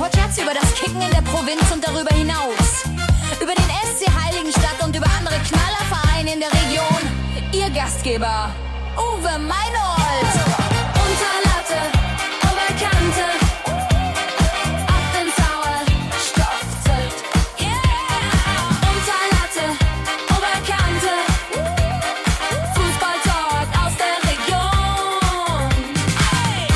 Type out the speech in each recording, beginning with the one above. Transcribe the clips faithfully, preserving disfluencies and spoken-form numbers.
Podcast über das Kicken in der Provinz und darüber hinaus. Über den S C Heiligenstadt und über andere Knallervereine in der Region. Ihr Gastgeber, Uwe Meinold. Unter Latte, Oberkante. Ab ins Sauerstoffzelt. Yeah! Unter Latte, Oberkante. Fußballtalk aus der Region. Hey!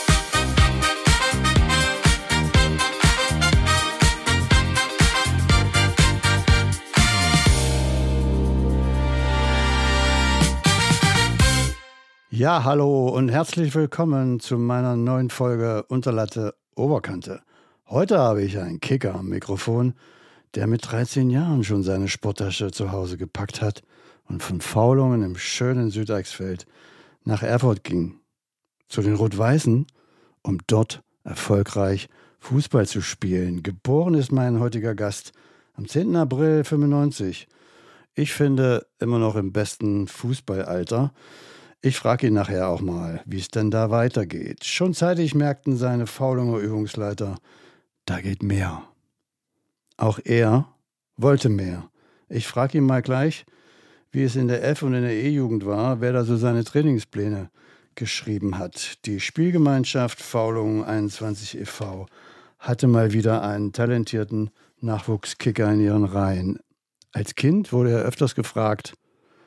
Ja, hallo und herzlich willkommen zu meiner neuen Folge Unterlatte Oberkante. Heute habe ich einen Kicker am Mikrofon, der mit dreizehn Jahren schon seine Sporttasche zu Hause gepackt hat und von Faulungen im schönen Südeichsfeld nach Erfurt ging. Zu den Rot-Weißen, um dort erfolgreich Fußball zu spielen. Geboren ist mein heutiger Gast am zehnten April fünfundneunzig. Ich finde immer noch im besten Fußballalter. Ich frage ihn nachher auch mal, wie es denn da weitergeht. Schon zeitig merkten seine Faulunger Übungsleiter, da geht mehr. Auch er wollte mehr. Ich frage ihn mal gleich, wie es in der F- und in der E-Jugend war, wer da so seine Trainingspläne geschrieben hat. Die Spielgemeinschaft Faulungen einundzwanzig e V hatte mal wieder einen talentierten Nachwuchskicker in ihren Reihen. Als Kind wurde er öfters gefragt,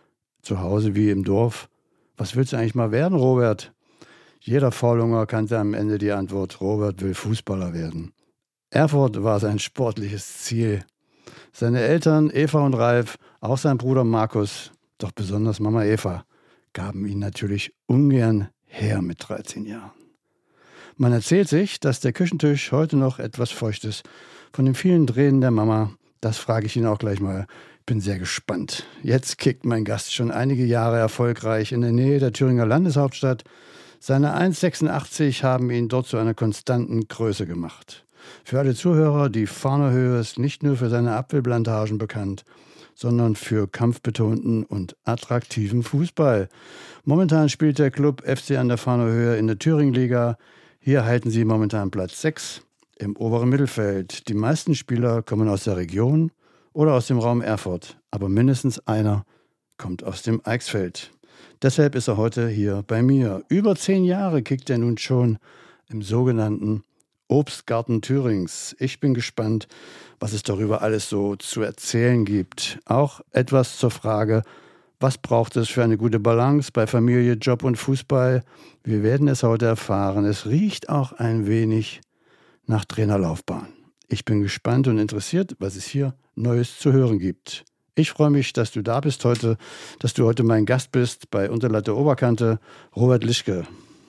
zu Hause wie im Dorf, was willst du eigentlich mal werden, Robert? Jeder Faulunger kannte am Ende die Antwort, Robert will Fußballer werden. Erfurt war sein sportliches Ziel. Seine Eltern, Eva und Ralf, auch sein Bruder Markus, doch besonders Mama Eva, gaben ihn natürlich ungern her mit dreizehn Jahren. Man erzählt sich, dass der Küchentisch heute noch etwas feucht ist. Von den vielen Tränen der Mama, das frage ich ihn auch gleich mal. Bin sehr gespannt. Jetzt kickt mein Gast schon einige Jahre erfolgreich in der Nähe der Thüringer Landeshauptstadt. Seine eins Komma sechsundachtzig haben ihn dort zu einer konstanten Größe gemacht. Für alle Zuhörer, die Fahnerhöhe ist nicht nur für seine Apfelplantagen bekannt, sondern für kampfbetonten und attraktiven Fußball. Momentan spielt der Club F C an der Fahnerhöhe in der Thüringenliga. Hier halten sie momentan Platz sechs im oberen Mittelfeld. Die meisten Spieler kommen aus der Region oder aus dem Raum Erfurt, aber mindestens einer kommt aus dem Eichsfeld. Deshalb ist er heute hier bei mir. Über zehn Jahre kickt er nun schon im sogenannten Obstgarten Thürings. Ich bin gespannt, was es darüber alles so zu erzählen gibt. Auch etwas zur Frage, was braucht es für eine gute Balance bei Familie, Job und Fußball? Wir werden es heute erfahren. Es riecht auch ein wenig nach Trainerlaufbahn. Ich bin gespannt und interessiert, was es hier Neues zu hören gibt. Ich freue mich, dass du da bist heute, dass du heute mein Gast bist bei Unterlatte Oberkante, Robert Lischke.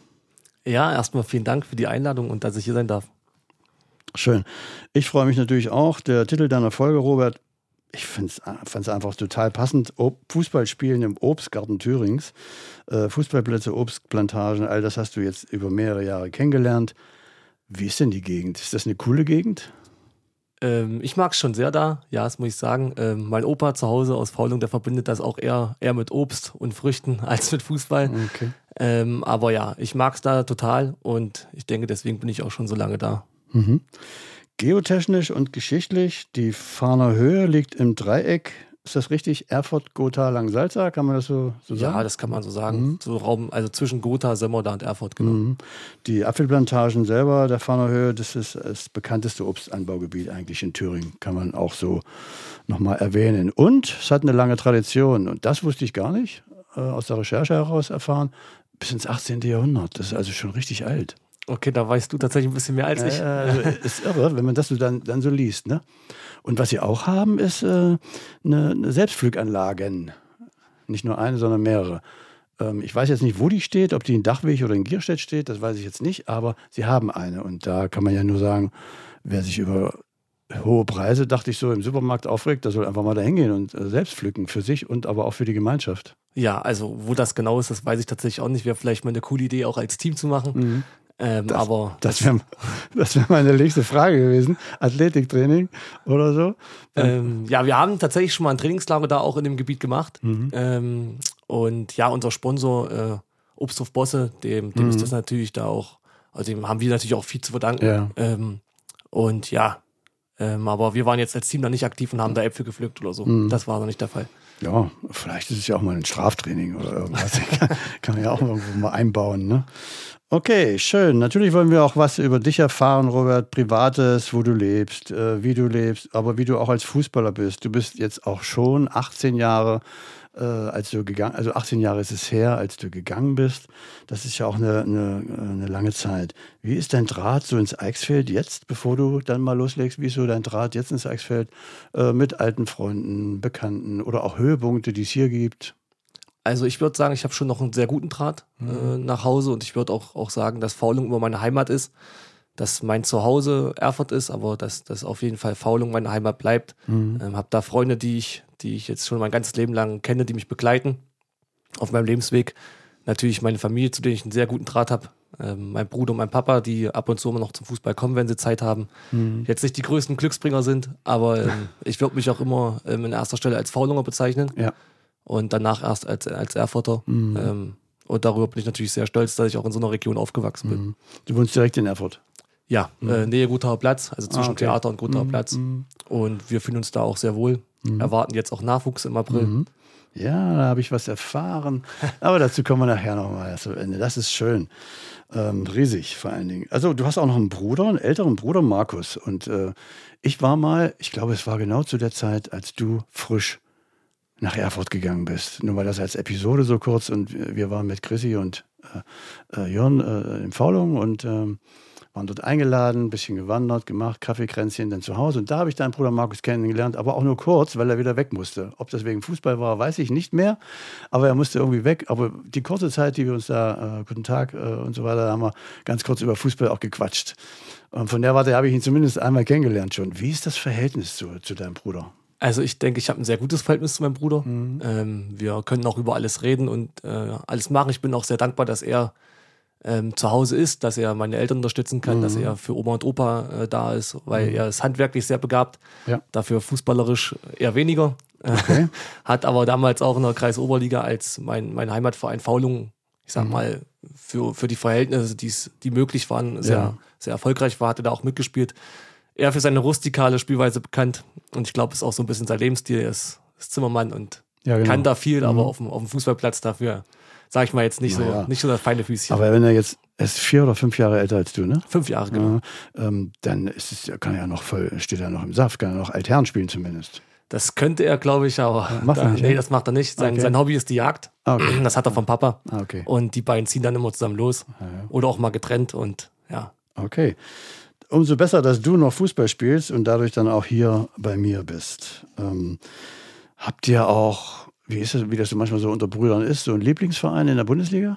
Ja, erstmal vielen Dank für die Einladung und dass ich hier sein darf. Schön. Ich freue mich natürlich auch. Der Titel deiner Folge, Robert, ich fand es einfach total passend. Fußballspielen im Obstgarten Thürings. Äh, Fußballplätze, Obstplantagen, all das hast du jetzt über mehrere Jahre kennengelernt. Wie ist denn die Gegend? Ist das eine coole Gegend? Ähm, ich mag es schon sehr da, ja, das muss ich sagen. Ähm, mein Opa zu Hause aus Faulung, der verbindet das auch eher, eher mit Obst und Früchten als mit Fußball. Okay. Ähm, aber ja, ich mag es da total und ich denke, deswegen bin ich auch schon so lange da. Mhm. Geotechnisch und geschichtlich, die Fahner Höhe liegt im Dreieck. Ist das richtig? Erfurt, Gotha, Langsalza, kann man das so, so sagen? Ja, das kann man so sagen. Mhm. So Raum, also zwischen Gotha, Sömmerda und Erfurt, genau. Mhm. Die Apfelplantagen selber, der Fahner Höhe, das ist das bekannteste Obstanbaugebiet eigentlich in Thüringen, kann man auch so nochmal erwähnen. Und es hat eine lange Tradition und das wusste ich gar nicht, äh, aus der Recherche heraus erfahren, bis ins achtzehnten Jahrhundert. Das ist also schon richtig alt. Okay, da weißt du tatsächlich ein bisschen mehr als ich. Äh, also ist irre, wenn man das so dann, dann so liest. Ne? Und was sie auch haben, ist äh, eine, eine Selbstflüganlagen. Nicht nur eine, sondern mehrere. Ähm, ich weiß jetzt nicht, wo die steht, ob die in Dachweg oder in Gierstedt steht, das weiß ich jetzt nicht, aber sie haben eine. Und da kann man ja nur sagen, wer sich über hohe Preise, dachte ich so, im Supermarkt aufregt, der soll einfach mal da hingehen und äh, selbst pflücken, für sich und aber auch für die Gemeinschaft. Ja, also wo das genau ist, das weiß ich tatsächlich auch nicht. Wäre vielleicht mal eine coole Idee, auch als Team zu machen. Mhm. Ähm, Das, aber das wäre das wär meine nächste Frage gewesen. Athletiktraining oder so? ähm, ja, wir haben tatsächlich schon mal ein Trainingslager da auch in dem Gebiet gemacht. Mhm. Ähm, und ja, unser Sponsor äh, Obsthof Bosse, dem, dem Mhm. ist das natürlich da auch, also dem haben wir natürlich auch viel zu verdanken. Ja. Ähm, Und ja, ähm, aber wir waren jetzt als Team da nicht aktiv und haben da Äpfel gepflückt oder so. Mhm. Das war noch nicht der Fall. Ja, vielleicht ist es ja auch mal ein Straftraining oder irgendwas. kann, kann man ja auch irgendwo mal einbauen, ne? Okay, schön. Natürlich wollen wir auch was über dich erfahren, Robert. Privates, wo du lebst, äh, wie du lebst, aber wie du auch als Fußballer bist. Du bist jetzt auch schon achtzehn Jahre, äh, als du gegangen, also achtzehn Jahre ist es her, als du gegangen bist. Das ist ja auch eine, eine, eine lange Zeit. Wie ist dein Draht so ins Eichsfeld jetzt, bevor du dann mal loslegst? Wie ist so dein Draht jetzt ins Eichsfeld äh, mit alten Freunden, Bekannten oder auch Höhepunkte, die es hier gibt? Also ich würde sagen, ich habe schon noch einen sehr guten Draht mhm. äh, nach Hause und ich würde auch, auch sagen, dass Faulung immer meine Heimat ist, dass mein Zuhause Erfurt ist, aber dass, dass auf jeden Fall Faulung meine Heimat bleibt. Mhm. Ähm, habe da Freunde, die ich, die ich jetzt schon mein ganzes Leben lang kenne, die mich begleiten auf meinem Lebensweg. Natürlich meine Familie, zu denen ich einen sehr guten Draht habe. Ähm, mein Bruder und mein Papa, die ab und zu immer noch zum Fußball kommen, wenn sie Zeit haben. Mhm. Jetzt nicht die größten Glücksbringer sind, aber ähm, ich würde mich auch immer ähm, in erster Stelle als Faulinger bezeichnen. Ja. Und danach erst als, als Erfurter. Mhm. Ähm, und darüber bin ich natürlich sehr stolz, dass ich auch in so einer Region aufgewachsen bin. Mhm. Du wohnst direkt in Erfurt? Ja, mhm. äh, Nähe Gotauer Platz, also zwischen ah, okay. Theater und Gotauer mhm. Platz. Und wir fühlen uns da auch sehr wohl. Mhm. Erwarten jetzt auch Nachwuchs im April. Mhm. Ja, da habe ich was erfahren. Aber dazu kommen wir nachher nochmal zum Ende. Das ist schön. Ähm, riesig vor allen Dingen. Also du hast auch noch einen Bruder, einen älteren Bruder, Markus. Und äh, ich war mal, ich glaube, es war genau zu der Zeit, als du frisch nach Erfurt gegangen bist. Nur weil das als Episode so kurz und wir waren mit Chrissy und äh, äh, Jörn äh, in Faulung und äh, waren dort eingeladen, ein bisschen gewandert, gemacht, Kaffeekränzchen, dann zu Hause. Und da habe ich deinen Bruder Markus kennengelernt, aber auch nur kurz, weil er wieder weg musste. Ob das wegen Fußball war, weiß ich nicht mehr, aber er musste irgendwie weg. Aber die kurze Zeit, die wir uns da, äh, guten Tag äh, und so weiter, da haben wir ganz kurz über Fußball auch gequatscht. Und von der Warte habe ich ihn zumindest einmal kennengelernt schon. Wie ist das Verhältnis zu, zu deinem Bruder? Also ich denke, ich habe ein sehr gutes Verhältnis zu meinem Bruder. Mhm. Ähm, wir können auch über alles reden und äh, alles machen. Ich bin auch sehr dankbar, dass er ähm, zu Hause ist, dass er meine Eltern unterstützen kann, mhm. dass er für Oma und Opa äh, da ist, weil mhm. er ist handwerklich sehr begabt, ja. dafür fußballerisch eher weniger. Okay. Hat aber damals auch in der Kreisoberliga als mein, mein Heimatverein Faulung, ich sag mhm. mal, für, für die Verhältnisse, die's, die möglich waren, sehr, ja. sehr erfolgreich war, hatte da auch mitgespielt. Er für seine rustikale Spielweise bekannt und ich glaube, es ist auch so ein bisschen sein Lebensstil. Er ist, ist Zimmermann und ja, genau. kann da viel, mhm. aber auf dem, auf dem Fußballplatz dafür, sage ich mal jetzt nicht, naja. so, nicht so das feine Füßchen. Aber wenn er jetzt, er ist vier oder fünf Jahre älter als du, ne? Fünf Jahre, genau. Ja, ähm, dann ist es, kann er ja noch voll, steht er noch im Saft, kann er noch Altherren spielen zumindest. Das könnte er, glaube ich, aber ja, macht da, er nicht, nee, ja? das macht er nicht. Sein, okay. sein Hobby ist die Jagd. Okay. Das hat er vom Papa. Okay. Und die beiden ziehen dann immer zusammen los. Ja, ja. Oder auch mal getrennt und ja. Okay. Umso besser, dass du noch Fußball spielst und dadurch dann auch hier bei mir bist. Ähm, habt ihr auch, wie ist das, wie das so manchmal so unter Brüdern ist, so einen Lieblingsverein in der Bundesliga?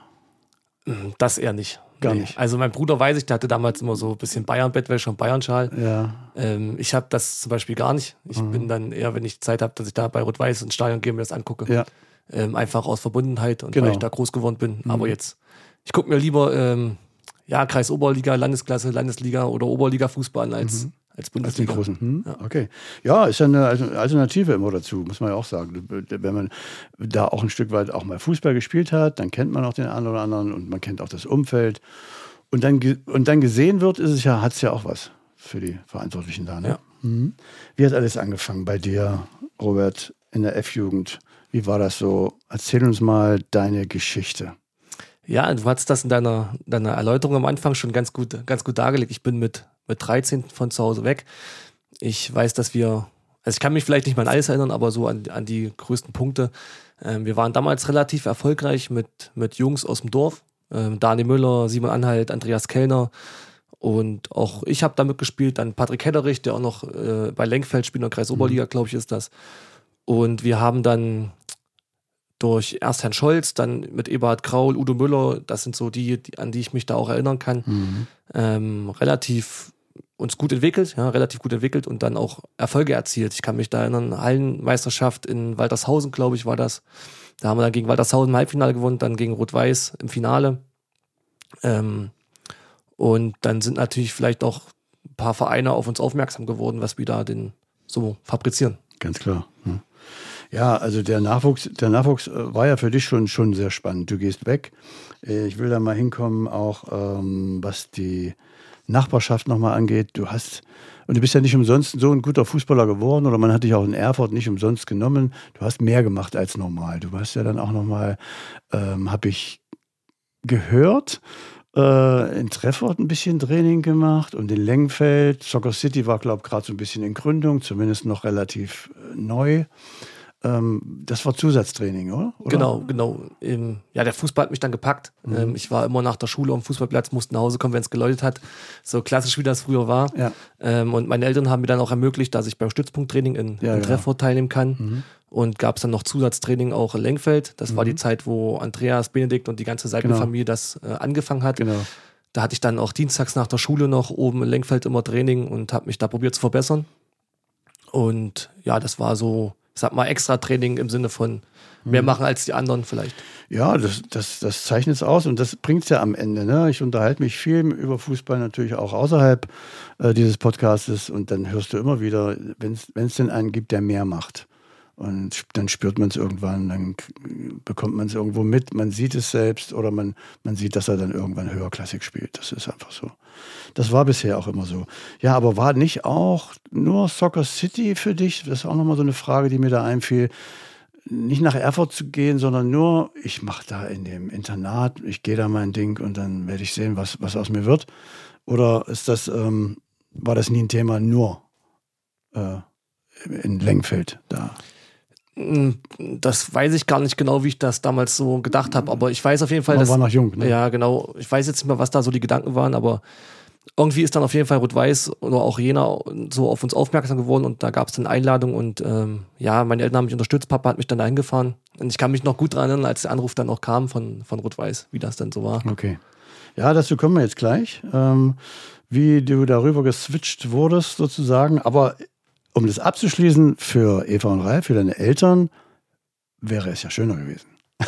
Das eher nicht. Gar nee. nicht. Also mein Bruder weiß ich, der hatte damals immer so ein bisschen Bayern-Bettwäsche und Bayern-Schal. Ja. Ähm, ich habe das zum Beispiel gar nicht. Ich mhm. bin dann eher, wenn ich Zeit habe, dass ich da bei Rot-Weiß ins Stadion gehe und mir das angucke. Ja. Ähm, einfach aus Verbundenheit und genau. weil ich da groß geworden bin. Mhm. Aber jetzt, ich gucke mir lieber ähm, ja, Kreisoberliga, Landesklasse, Landesliga oder Oberliga-Fußball an als, mhm. als Bundesliga. Als den großen. Hm? Ja. Okay. Ja, ist ja eine Alternative immer dazu, muss man ja auch sagen. Wenn man da auch ein Stück weit auch mal Fußball gespielt hat, dann kennt man auch den einen oder anderen und man kennt auch das Umfeld. Und dann, und dann gesehen wird, ist es ja, hat es ja auch was für die Verantwortlichen da. Ne? Ja. Mhm. Wie hat alles angefangen bei dir, Robert, in der F-Jugend? Wie war das so? Erzähl uns mal deine Geschichte. Ja, du hast das in deiner, deiner Erläuterung am Anfang schon ganz gut, ganz gut dargelegt. Ich bin mit, mit dreizehn von zu Hause weg. Ich weiß, dass wir, also ich kann mich vielleicht nicht mal an alles erinnern, aber so an, an die größten Punkte. Ähm, wir waren damals relativ erfolgreich mit, mit Jungs aus dem Dorf. Ähm, Dani Müller, Simon Anhalt, Andreas Kellner. Und auch ich habe da mitgespielt. Dann Patrick Hedderich, der auch noch äh, bei Lenkfeld spielt, in der Kreisoberliga, glaube ich, ist das. Und wir haben dann durch erst Herrn Scholz, dann mit Eberhard Kraul, Udo Müller, das sind so die, die an die ich mich da auch erinnern kann, mhm. ähm, relativ uns gut entwickelt, ja, relativ gut entwickelt und dann auch Erfolge erzielt. Ich kann mich da erinnern, Hallenmeisterschaft in Waltershausen, glaube ich, war das. Da haben wir dann gegen Waltershausen im Halbfinale gewonnen, dann gegen Rot-Weiß im Finale. Ähm, und dann sind natürlich vielleicht auch ein paar Vereine auf uns aufmerksam geworden, was wir da denn so fabrizieren. Ganz klar. Hm. Ja, also der Nachwuchs, der Nachwuchs war ja für dich schon, schon sehr spannend. Du gehst weg. Ich will da mal hinkommen, auch ähm, was die Nachbarschaft nochmal angeht. Du hast, und du bist ja nicht umsonst so ein guter Fußballer geworden oder man hat dich auch in Erfurt nicht umsonst genommen. Du hast mehr gemacht als normal. Du hast ja dann auch nochmal, ähm, habe ich gehört, äh, in Treffort ein bisschen Training gemacht und in Lengfeld. Soccer City war, glaube ich, gerade so ein bisschen in Gründung, zumindest noch relativ äh, neu. Ähm, das war Zusatztraining, oder? oder? Genau, genau. Ähm, ja, der Fußball hat mich dann gepackt. Mhm. Ähm, ich war immer nach der Schule am Fußballplatz, musste nach Hause kommen, wenn es geläutet hat. So klassisch, wie das früher war. Ja. Ähm, und meine Eltern haben mir dann auch ermöglicht, dass ich beim Stützpunkttraining in, ja, in Treffort ja. teilnehmen kann. Mhm. Und gab es dann noch Zusatztraining auch in Lengfeld. Das mhm. war die Zeit, wo Andreas, Benedikt und die ganze Seitenfamilie genau. das äh, angefangen hat. Genau. Da hatte ich dann auch dienstags nach der Schule noch oben in Lengfeld immer Training und habe mich da probiert zu verbessern. Und ja, das war so, ich sag mal, extra Training im Sinne von mehr machen als die anderen vielleicht. Ja, das, das, das zeichnet es aus und das bringt es ja am Ende. Ne? Ich unterhalte mich viel über Fußball natürlich auch außerhalb äh, dieses Podcastes und dann hörst du immer wieder, wenn es denn einen gibt, der mehr macht. Und dann spürt man es irgendwann, dann bekommt man es irgendwo mit, man sieht es selbst oder man, man sieht, dass er dann irgendwann höherklassig spielt. Das ist einfach so. Das war bisher auch immer so. Ja, aber war nicht auch nur Soccer City für dich? Das ist auch nochmal so eine Frage, die mir da einfiel. Nicht nach Erfurt zu gehen, sondern nur, ich mache da in dem Internat, ich gehe da mein Ding und dann werde ich sehen, was, was aus mir wird. Oder ist das, ähm, war das nie ein Thema, nur äh, in Lengfeld da? Das weiß ich gar nicht genau, wie ich das damals so gedacht habe, aber ich weiß auf jeden Fall, Man dass... war noch jung, ne? Ja, genau. Ich weiß jetzt nicht mehr, was da so die Gedanken waren, aber irgendwie ist dann auf jeden Fall Rot-Weiß oder auch Jena so auf uns aufmerksam geworden und da gab es dann Einladung und ähm, ja, meine Eltern haben mich unterstützt, Papa hat mich dann dahin gefahren und ich kann mich noch gut daran erinnern, als der Anruf dann auch kam von, von Rot-Weiß, wie das dann so war. Okay. Ja, dazu kommen wir jetzt gleich, ähm, wie du darüber geswitcht wurdest sozusagen, aber um das abzuschließen, für Eva und Ralf, für deine Eltern, wäre es ja schöner gewesen.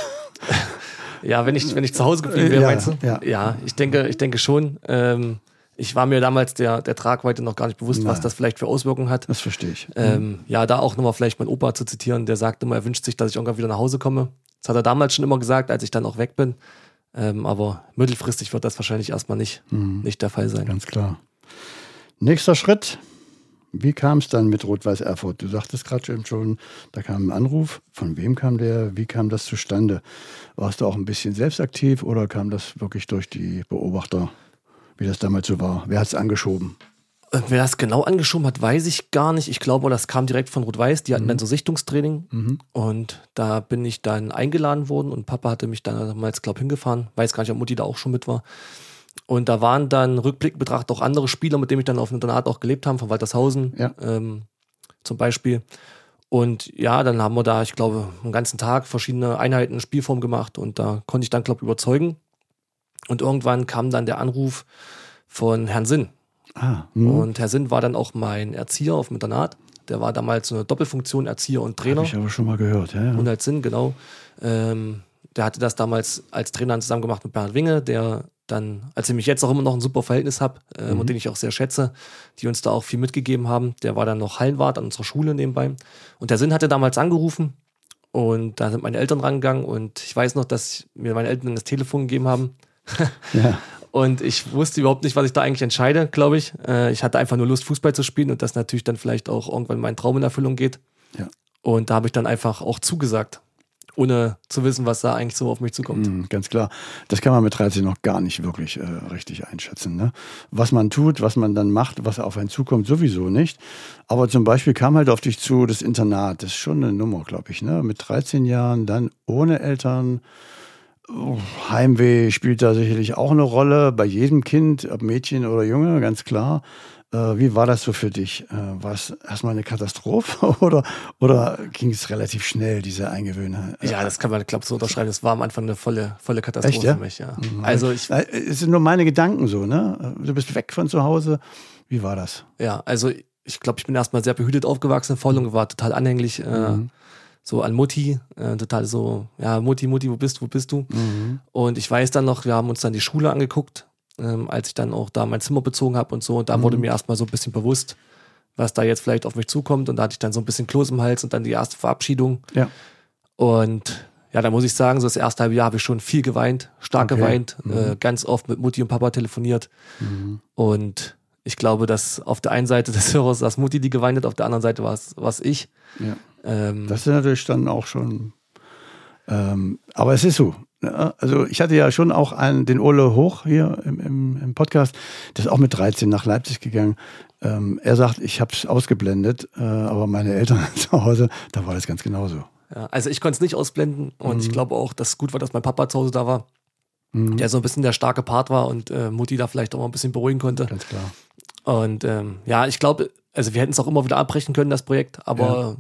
Ja, wenn ich, wenn ich zu Hause geblieben wäre, ja, meinst du? Ja, ja ich, denke, ich denke schon. Ähm, ich war mir damals der, der Tragweite noch gar nicht bewusst, Nein. was das vielleicht für Auswirkungen hat. Das verstehe ich. Ähm, ja, da auch nochmal vielleicht mein Opa zu zitieren, der sagt immer, er wünscht sich, dass ich irgendwann wieder nach Hause komme. Das hat er damals schon immer gesagt, als ich dann auch weg bin. Ähm, aber mittelfristig wird das wahrscheinlich erstmal nicht, mhm. nicht der Fall sein. Ganz klar. Nächster Schritt. Wie kam es dann mit Rot-Weiß Erfurt? Du sagtest gerade schon, da kam ein Anruf. Von wem kam der? Wie kam das zustande? Warst du auch ein bisschen selbst aktiv oder kam das wirklich durch die Beobachter, wie das damals so war? Wer hat es angeschoben? Wer das genau angeschoben hat, weiß ich gar nicht. Ich glaube, das kam direkt von Rot-Weiß. Die hatten mhm. dann so Sichtungstraining mhm. und da bin ich dann eingeladen worden und Papa hatte mich dann damals, glaube ich, hingefahren. Weiß gar nicht, ob Mutti da auch schon mit war. Und da waren dann rückblickend betrachtet auch andere Spieler, mit denen ich dann auf dem Internat auch gelebt habe, von Waltershausen ja. ähm, zum Beispiel. Und ja, dann haben wir da, ich glaube, einen ganzen Tag verschiedene Einheiten, Spielformen gemacht und da konnte ich dann, glaube ich, überzeugen. Und irgendwann kam dann der Anruf von Herrn Sinn. Ah, und Herr Sinn war dann auch mein Erzieher auf dem Internat. Der war damals so eine Doppelfunktion, Erzieher und Trainer. Habe ich aber schon mal gehört, ja. ja. Und als Sinn, genau. Ähm, der hatte das damals als Trainer zusammen gemacht mit Bernhard Winge, der dann, als ich mich jetzt auch immer noch ein super Verhältnis habe äh, mhm. und den ich auch sehr schätze, die uns da auch viel mitgegeben haben. Der war dann noch Hallenwart an unserer Schule nebenbei. Und der Sinn hatte damals angerufen und da sind meine Eltern rangegangen und ich weiß noch, dass mir meine Eltern das Telefon gegeben haben. ja. Und ich wusste überhaupt nicht, was ich da eigentlich entscheide, glaube ich. Äh, ich hatte einfach nur Lust, Fußball zu spielen und dass natürlich dann vielleicht auch irgendwann mein Traum in Erfüllung geht. Ja. Und da habe ich dann einfach auch zugesagt, ohne zu wissen, was da eigentlich so auf mich zukommt. Mhm, ganz klar. Das kann man mit dreizehn noch gar nicht wirklich äh, richtig einschätzen. Ne? Was man tut, was man dann macht, was auf einen zukommt, sowieso nicht. Aber zum Beispiel kam halt auf dich zu das Internat. Das ist schon eine Nummer, glaube ich. Ne? Mit dreizehn Jahren, dann ohne Eltern. Heimweh spielt da sicherlich auch eine Rolle. Bei jedem Kind, ob Mädchen oder Junge, ganz klar. Wie war das so für dich? War es erstmal eine Katastrophe oder, oder ging es relativ schnell, diese Eingewöhnung? Ja, das kann man, glaube ich, so unterschreiben. Das war am Anfang eine volle, volle Katastrophe Echt, ja? für mich. Ja. Mhm. Also ich, es sind nur meine Gedanken so, ne? Du bist weg von zu Hause. Wie war das? Ja, also ich glaube, ich bin erstmal sehr behütet aufgewachsen in Vollung, war total anhänglich. Mhm. Äh, so an Mutti, äh, total so, ja, Mutti, Mutti, wo bist du, wo bist du? Mhm. Und ich weiß dann noch, wir haben uns dann die Schule angeguckt, ähm, als ich dann auch da mein Zimmer bezogen habe und so. Und da mhm. wurde mir erstmal so ein bisschen bewusst, was da jetzt vielleicht auf mich zukommt. Und da hatte ich dann so ein bisschen Kloß im Hals und dann die erste Verabschiedung. Ja. Und Ja, da muss ich sagen, so das erste halbe Jahr habe ich schon viel geweint, stark Okay. geweint, Mhm. äh, ganz oft mit Mutti und Papa telefoniert. Mhm. Und ich glaube, dass auf der einen Seite des Hörers das Mutti, die geweint hat, auf der anderen Seite war es war's ich. Ja. Ähm, Das ist natürlich dann auch schon. Ähm, aber es ist so. Ne? Also ich hatte ja schon auch einen, den Ole Hoch hier im, im, im Podcast, der ist auch mit dreizehn nach Leipzig gegangen. Ähm, er sagt, ich habe es ausgeblendet, äh, aber meine Eltern zu Hause, da war das ganz genauso. ja, also ich konnte es nicht ausblenden und Mhm. ich glaube auch, dass es gut war, dass mein Papa zu Hause da war, Mhm. der so ein bisschen der starke Part war und äh, Mutti da vielleicht auch mal ein bisschen beruhigen konnte. Ganz klar. Und ähm, ja, ich glaube, also wir hätten es auch immer wieder abbrechen können, das Projekt, aber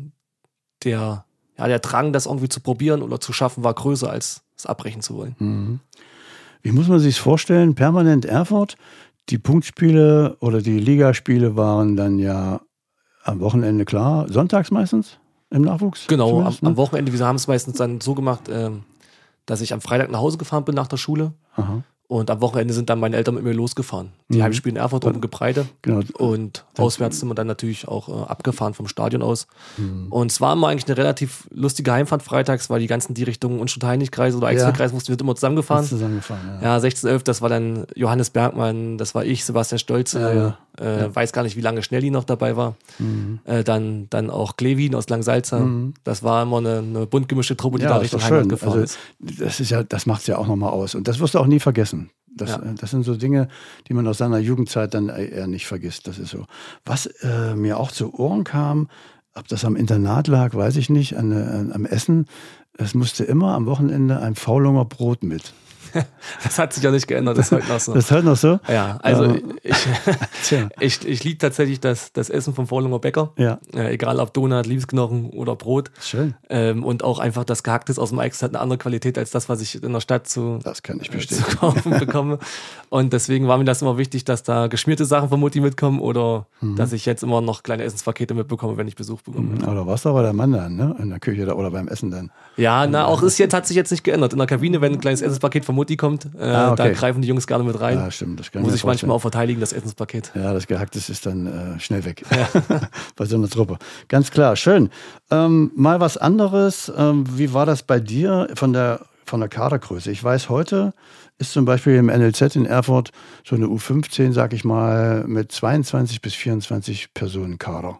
der, ja, der Drang, das irgendwie zu probieren oder zu schaffen, war größer, als es abbrechen zu wollen. Mhm. Wie muss man sich vorstellen? Permanent Erfurt. Die Punktspiele oder die Ligaspiele waren dann ja am Wochenende klar, sonntags meistens im Nachwuchs. Genau, am, zumindest, ne? am Wochenende, wir haben es meistens dann so gemacht, ähm, dass ich am Freitag nach Hause gefahren bin nach der Schule Aha. und am Wochenende sind dann meine Eltern mit mir losgefahren. Die Mhm. Heimspiele in Erfurt oben Gebreide Genau. und auswärts sind wir dann natürlich auch äh, abgefahren vom Stadion aus. Mhm. Und es war immer eigentlich eine relativ lustige Heimfahrt freitags, weil die ganzen die Richtungen Unstrut-Heinrich-Kreis oder Eichsfeld-Kreis mussten wir immer zusammengefahren. Zusammengefahren, ja. Ja, sechzehn elf, das war dann Johannes Bergmann, das war ich, Sebastian Stolze, Ja, ja. Äh, Ja. weiß gar nicht, wie lange Schnelli noch dabei war. Mhm. Äh, dann, dann auch Klevin aus Langsalza. Mhm. Das war immer eine, eine bunt gemischte Truppe, die Ja, da ist Richtung doch Heimat schön. gefahren Also, ist. das ist ja, das macht es ja auch nochmal aus. Und das wirst du auch nie vergessen. Das, Ja. äh, das sind so Dinge, die man aus seiner Jugendzeit dann eher nicht vergisst. Das ist so. Was äh, mir auch zu Ohren kam, ob das am Internat lag, weiß ich nicht, an, an, am Essen. Es musste immer am Wochenende ein Faulunger Brot mit. Das hat sich ja nicht geändert, das ist heute noch so. Das ist halt noch so? Ja, also Ja. ich, Tja. ich, ich liebe tatsächlich das, das Essen vom Vorlunger Bäcker. Ja, Äh, egal ob Donut, Liebesknochen oder Brot. schön. Ähm, und auch einfach das Gehacktes aus dem Eix hat eine andere Qualität als das, was ich in der Stadt zu, Das kann ich zu bestätigen. kaufen bekomme. Und deswegen war mir das immer wichtig, dass da geschmierte Sachen von Mutti mitkommen oder Mhm. dass ich jetzt immer noch kleine Essenspakete mitbekomme, wenn ich Besuch bekomme. Aber da warst du aber der Mann dann, ne? In der Küche da, oder beim Essen dann. Ja, na, auch ist jetzt, hat sich jetzt nicht geändert. In der Kabine, wenn ein kleines Essenspaket von Mutti kommt, äh, Ah, okay. da greifen die Jungs gerne mit rein. Ja, stimmt. Das kann Muss mir ich vorstellen. manchmal auch verteidigen, das Essenspaket. Ja, das Gehacktes ist dann äh, schnell weg. Bei so einer Truppe. Ganz klar, schön. Ähm, mal was anderes. Ähm, wie war das bei dir von der, von der Kadergröße? Ich weiß, heute ist zum Beispiel im N L Z in Erfurt so eine U fünfzehn, sag ich mal, mit zweiundzwanzig bis vierundzwanzig Personen Kader.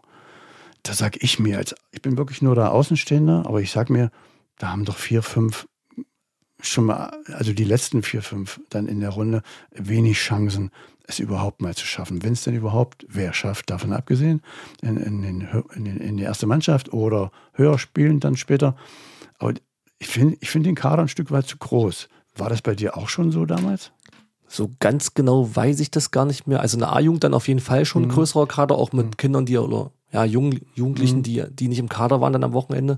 Da sag ich mir, als, ich bin wirklich nur der Außenstehender, aber ich sag mir, da haben doch vier, fünf schon mal, also die letzten vier, fünf dann in der Runde wenig Chancen, es überhaupt mal zu schaffen. Wenn es denn überhaupt wer schafft, davon abgesehen, in, in, den, in, den, in die erste Mannschaft oder höher spielen dann später. Aber ich finde ich find den Kader ein Stück weit zu groß. War das bei dir auch schon so damals? So ganz genau weiß ich das gar nicht mehr. Also eine A-Jugend dann auf jeden Fall schon ein Mhm. größerer Kader, auch mit Mhm. Kindern, die oder ja, Jung, Jugendlichen, Mhm. die, die nicht im Kader waren dann am Wochenende.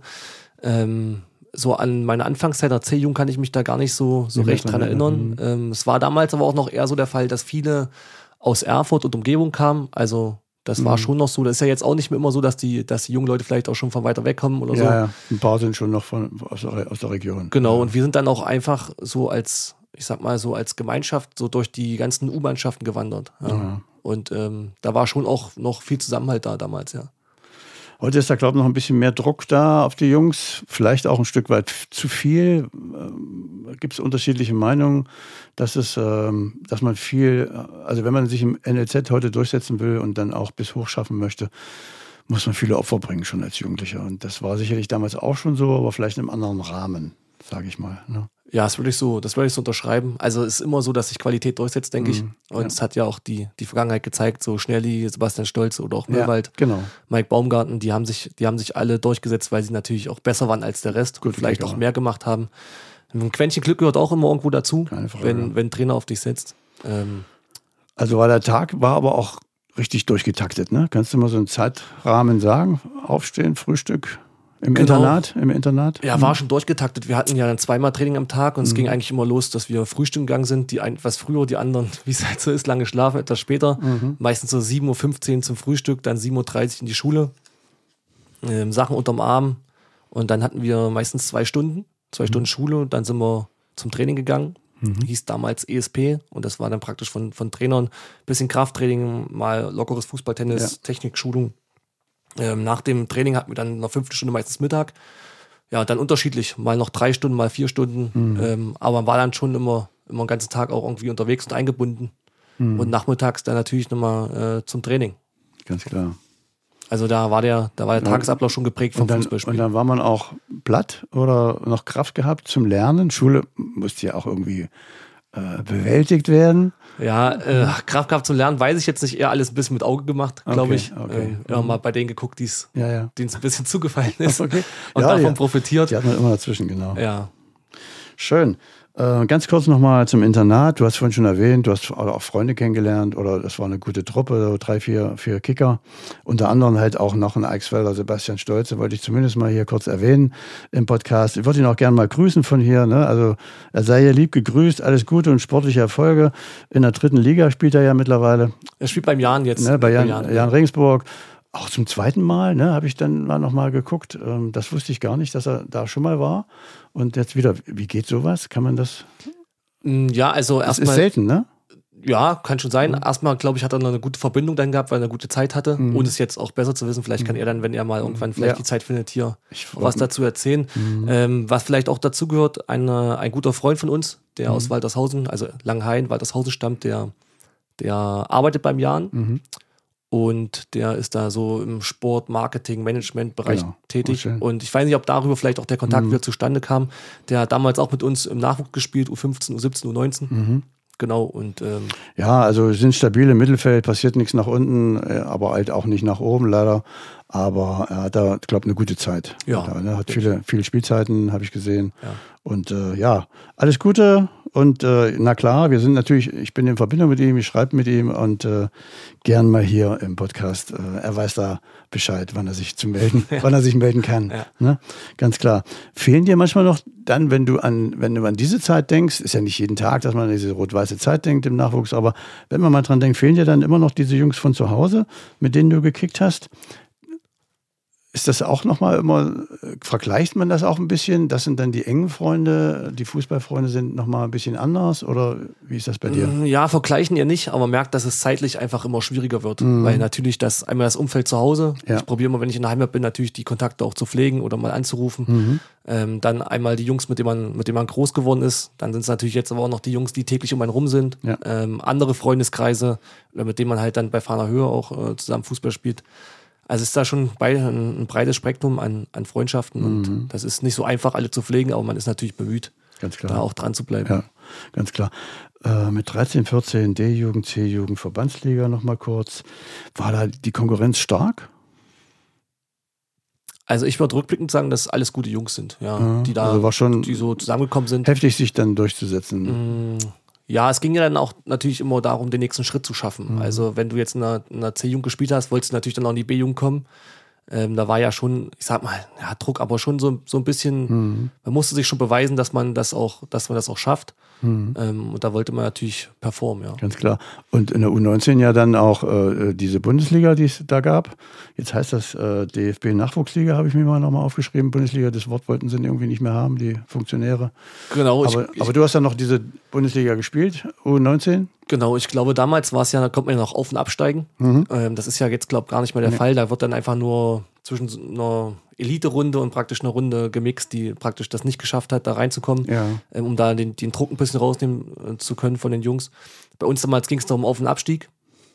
Ähm, so an meine Anfangszeit der C-Jugend kann ich mich da gar nicht so, so Nicht mehr recht dran dran erinnern. erinnern. Ähm, es war damals aber auch noch eher so der Fall, dass viele aus Erfurt und Umgebung kamen. Also das war Mhm. schon noch so. Das ist ja jetzt auch nicht mehr immer so, dass die, dass die jungen Leute vielleicht auch schon von weiter weg kommen oder Ja, so. ja, ein paar sind schon noch von, aus, der, aus der Region. Genau, Ja. und wir sind dann auch einfach so als, ich sag mal so als Gemeinschaft so durch die ganzen U-Mannschaften gewandert. Ja. Ja. Und ähm, da war schon auch noch viel Zusammenhalt da damals, ja. Heute ist da, glaube ich, noch ein bisschen mehr Druck da auf die Jungs. Vielleicht auch ein Stück weit f- zu viel. Ähm, Gibt es unterschiedliche Meinungen, dass es, ähm, dass man viel, also wenn man sich im N L Z heute durchsetzen will und dann auch bis hoch schaffen möchte, muss man viele Opfer bringen, schon als Jugendlicher. Und das war sicherlich damals auch schon so, aber vielleicht in einem anderen Rahmen, sage ich mal. Ne? Ja, das würde ich so, das würde ich so unterschreiben. Also es ist immer so, dass sich Qualität durchsetzt, denke ich. Mhm, Und ja. es hat ja auch die, die Vergangenheit gezeigt, so Schnelli, Sebastian Stolz oder auch Ja, Möwald, genau. Mike Baumgarten, die haben sich, die haben sich alle durchgesetzt, weil sie natürlich auch besser waren als der Rest Gut, und vielleicht Kicker. auch mehr gemacht haben. Ein Quäntchen Glück gehört auch immer irgendwo dazu, Keine Frage. wenn, wenn ein Trainer auf dich setzt. Ähm, Also war der Tag, war aber auch richtig durchgetaktet, ne? Kannst du mal so einen Zeitrahmen sagen? Aufstehen, Frühstück im Genau. Internat? Im Internat? Ja, war schon durchgetaktet. Wir hatten ja dann zweimal Training am Tag und es Mhm. ging eigentlich immer los, dass wir frühstücken gegangen sind. Die einen etwas früher, die anderen, wie es halt so ist, lange schlafen, etwas später. Mhm. Meistens so sieben Uhr fünfzehn zum Frühstück, dann sieben Uhr dreißig in die Schule. Ähm, Sachen unterm Arm. Und dann hatten wir meistens zwei Stunden, zwei Mhm. Stunden Schule. Und dann sind wir zum Training gegangen. Mhm. Hieß damals E S P. Und das war dann praktisch von, von Trainern bisschen Krafttraining, mal lockeres Fußballtennis, Ja. Technikschulung. Ähm, nach dem Training hatten wir dann in der fünften Stunde meistens Mittag. ja, dann unterschiedlich. Mal noch drei Stunden, mal vier Stunden. Mhm. Ähm, aber man war dann schon immer, immer den ganzen Tag auch irgendwie unterwegs und eingebunden. Mhm. Und nachmittags dann natürlich nochmal äh, zum Training. Ganz klar. Also da war der, da war der Tagesablauf schon geprägt vom und dann, Fußballspiel. Und dann war man auch platt oder noch Kraft gehabt zum Lernen. Schule musste ja auch irgendwie äh, bewältigt werden. Ja, äh, Kraft gehabt zum Lernen, weiß ich jetzt nicht, eher alles ein bisschen mit Auge gemacht, glaube okay, ich. Okay. Äh, immer mal bei denen geguckt, die's, ja, ja. denen es ein bisschen zugefallen ist okay. und ja, davon ja. profitiert. Die hat man immer dazwischen, genau. Ja. Schön. Äh, ganz kurz nochmal zum Internat. Du hast vorhin schon erwähnt, du hast auch Freunde kennengelernt oder das war eine gute Truppe, so drei, vier, vier Kicker. Unter anderem halt auch noch ein Eichsfelder, Sebastian Stolze, wollte ich zumindest mal hier kurz erwähnen im Podcast. Ich würde ihn auch gerne mal grüßen von hier. Ne? Also er sei hier lieb gegrüßt, alles Gute und sportliche Erfolge. In der dritten Liga spielt er ja mittlerweile. Er spielt beim Jan jetzt. Ne? Bei Jan, Jan. Jan Regensburg. Auch zum zweiten Mal, ne, habe ich dann mal noch mal geguckt. Ähm, das wusste ich gar nicht, dass er da schon mal war. Und jetzt wieder, wie geht sowas? Kann man das? Ja, also erstmal. Das ist selten, ne? Ja, kann schon sein. Mhm. Erstmal, glaube ich, hat er noch eine gute Verbindung dann gehabt, weil er eine gute Zeit hatte. Mhm. Ohne es jetzt auch besser zu wissen. Vielleicht kann er dann, wenn er mal irgendwann vielleicht ja. die Zeit findet, hier ich was dazu erzählen. Mhm. Ähm, was vielleicht auch dazu gehört, eine, ein guter Freund von uns, der mhm. aus Waltershausen, also Langhain, Waltershausen stammt, der, der arbeitet beim Jan. Mhm. Und der ist da so im Sport-, Marketing-, Management-Bereich genau. tätig. Okay. Und ich weiß nicht, ob darüber vielleicht auch der Kontakt mhm. wieder zustande kam. Der hat damals auch mit uns im Nachwuchs gespielt, U fünfzehn, U siebzehn, U neunzehn. Mhm. Genau. Und ähm, ja, also sind stabil im Mittelfeld, passiert nichts nach unten, aber halt auch nicht nach oben leider. Aber er hat da, glaube ich, eine gute Zeit. Ja, da, ne? Hat viele, viele Spielzeiten, habe ich gesehen. Ja. Und äh, ja, alles Gute. Und äh, na klar, wir sind natürlich, ich bin in Verbindung mit ihm, ich schreibe mit ihm und äh, gern mal hier im Podcast. Äh, er weiß da Bescheid, wann er sich zu melden, ja. wann er sich melden kann. Ja. Ne? Ganz klar. Fehlen dir manchmal noch dann, wenn du an, wenn du an diese Zeit denkst, ist ja nicht jeden Tag, dass man an diese rot-weiße Zeit denkt im Nachwuchs, aber wenn man mal dran denkt, fehlen dir dann immer noch diese Jungs von zu Hause, mit denen du gekickt hast? Ist das auch nochmal immer, vergleicht man das auch ein bisschen? Das sind dann die engen Freunde, die Fußballfreunde sind nochmal ein bisschen anders oder wie ist das bei dir? Ja, vergleichen ihr nicht, aber man merkt, dass es zeitlich einfach immer schwieriger wird, mhm. weil natürlich das einmal das Umfeld zu Hause, ja. ich probiere immer, wenn ich in der Heimat bin, natürlich die Kontakte auch zu pflegen oder mal anzurufen. Mhm. Ähm, dann einmal die Jungs, mit denen man, mit denen man groß geworden ist, dann sind es natürlich jetzt aber auch noch die Jungs, die täglich um einen rum sind, ja. ähm, andere Freundeskreise, mit denen man halt dann bei Fahner Höhe auch äh, zusammen Fußball spielt. Also es ist da schon bei, ein, ein breites Spektrum an, an Freundschaften und mhm. das ist nicht so einfach, alle zu pflegen, aber man ist natürlich bemüht, ganz klar. da auch dran zu bleiben. Ja, ganz klar. Äh, mit dreizehn, vierzehn D-Jugend, C-Jugend, Verbandsliga nochmal kurz. War da die Konkurrenz stark? Also ich würde rückblickend sagen, dass alles gute Jungs sind, ja, ja die da also war schon die so zusammengekommen sind. Heftig sich dann durchzusetzen. Mhm. Ja, es ging ja dann auch natürlich immer darum, den nächsten Schritt zu schaffen. Mhm. Also wenn du jetzt in einer, in einer C-Jugend gespielt hast, wolltest du natürlich dann auch in die B-Jugend kommen. Ähm, da war ja schon, ich sag mal, ja, Druck, aber schon so, so ein bisschen, mhm. man musste sich schon beweisen, dass man das auch, dass man das auch schafft. Mhm. Ähm, und da wollte man natürlich performen, ja. Ganz klar. Und in der U neunzehn ja dann auch äh, diese Bundesliga, die es da gab. Jetzt heißt das äh, D F B-Nachwuchsliga, habe ich mir mal nochmal aufgeschrieben. Bundesliga, das Wort wollten sie irgendwie nicht mehr haben, die Funktionäre. Genau. Aber, ich, aber du hast dann noch diese Bundesliga gespielt, U neunzehn? Genau, ich glaube, damals war es ja, da kommt man ja noch auf- und absteigen. Mhm. Ähm, das ist ja jetzt, glaube ich, gar nicht mehr der nee. Fall. Da wird dann einfach nur zwischen einer Elite-Runde und praktisch einer Runde gemixt, die praktisch das nicht geschafft hat, da reinzukommen, ja. ähm, um da den, den Druck ein bisschen rausnehmen äh, zu können von den Jungs. Bei uns damals ging es darum Auf- und Abstieg.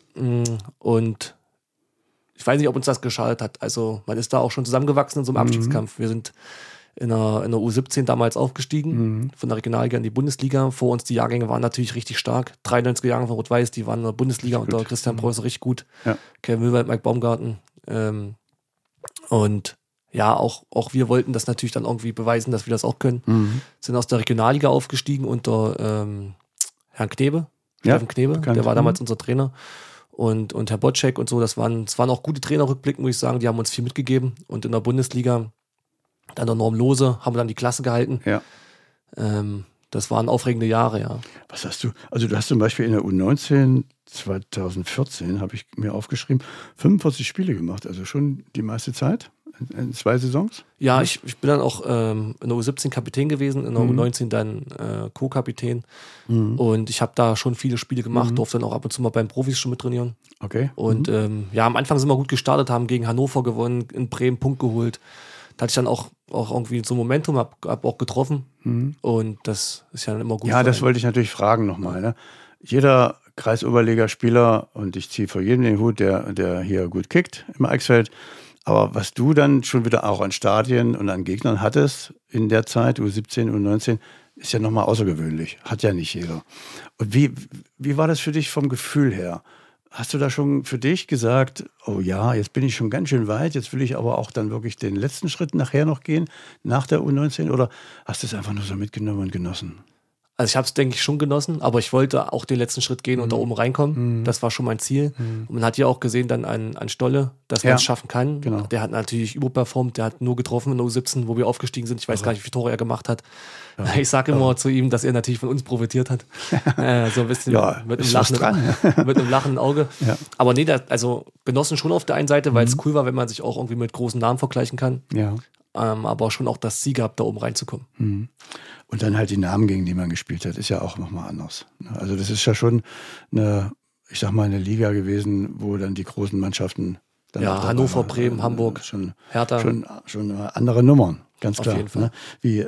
Und ich weiß nicht, ob uns das geschadet hat. Also man ist da auch schon zusammengewachsen in so einem mhm. Abstiegskampf. Wir sind in der, in der U siebzehn damals aufgestiegen, mhm. von der Regionalliga in die Bundesliga. Vor uns die Jahrgänge waren natürlich richtig stark. dreiundneunziger Jahrgang von Rot-Weiß, die waren in der Bundesliga unter gut. Christian Preußer richtig gut. Ja. Kevin Müllwald, Mike Baumgarten. Ähm, und ja, auch, auch wir wollten das natürlich dann irgendwie beweisen, dass wir das auch können. Mhm. Sind aus der Regionalliga aufgestiegen unter ähm, Herrn Knebe, ja, Steffen Knebe, bekannt. der war damals unser Trainer. Und, und Herr Botschek und so, das waren, das waren auch gute Trainerrückblicken, muss ich sagen. Die haben uns viel mitgegeben. Und in der Bundesliga dann der Norm Lose, haben wir dann die Klasse gehalten. Ja. Ähm, das waren aufregende Jahre, ja. Was hast du, also du hast zum Beispiel in der U neunzehn zweitausendvierzehn, habe ich mir aufgeschrieben, fünfundvierzig Spiele gemacht, also schon die meiste Zeit, in, in zwei Saisons? Ja, ich, ich bin dann auch ähm, in der U siebzehn Kapitän gewesen, in der mhm. U neunzehn dann äh, Co-Kapitän mhm. und ich habe da schon viele Spiele gemacht, mhm. durfte dann auch ab und zu mal beim Profis schon mit trainieren. Okay. Und mhm. ähm, ja, am Anfang sind wir gut gestartet, haben gegen Hannover gewonnen, in Bremen Punkt geholt. da hatte ich dann auch, auch irgendwie so ein Momentum, hab, hab auch getroffen mhm. und das ist ja dann immer gut. Ja, das wollte ich natürlich fragen nochmal. Ne? Jeder Kreisoberligaspieler, und ich ziehe vor jedem den Hut, der, der hier gut kickt im Eichsfeld, aber was du dann schon wieder auch an Stadien und an Gegnern hattest in der Zeit, U siebzehn, U neunzehn, ist ja nochmal außergewöhnlich. Hat ja nicht jeder. Und wie, wie war das für dich vom Gefühl her? Hast du da schon für dich gesagt, oh ja, jetzt bin ich schon ganz schön weit, jetzt will ich aber auch dann wirklich den letzten Schritt nachher noch gehen, nach der U neunzehn? Oder hast du es einfach nur so mitgenommen und genossen? Also ich habe es, denke ich, schon genossen, aber ich wollte auch den letzten Schritt gehen und Mhm. da oben reinkommen. Mhm. Das war schon mein Ziel. Mhm. Und man hat ja auch gesehen dann an, an Stolle, dass Ja, man es schaffen kann. genau. Der hat natürlich überperformt, der hat nur getroffen in der U siebzehn, wo wir aufgestiegen sind. Ich weiß Aha. gar nicht, wie viele Tore er gemacht hat. Ja. Ich sage immer Ja. zu ihm, dass er natürlich von uns profitiert hat. äh, so ein bisschen Ja, mit, einem ist was lachenden, mit einem lachenden Auge. Ja. Aber nee, das, also genossen schon auf der einen Seite, weil es Mhm. cool war, wenn man sich auch irgendwie mit großen Namen vergleichen kann. Ja. Ähm, aber schon auch das Ziel gehabt, da oben reinzukommen. Mhm. Und dann halt die Namen, gegen die man gespielt hat, ist ja auch nochmal anders. Also das ist ja schon eine, ich sag mal, eine Liga gewesen, wo dann die großen Mannschaften dann Ja, auch dabei Hannover, waren. Bremen, Äh, Hamburg, schon, Hertha. schon, schon andere Nummern, ganz Auf klar. jeden Fall. Ne? Wie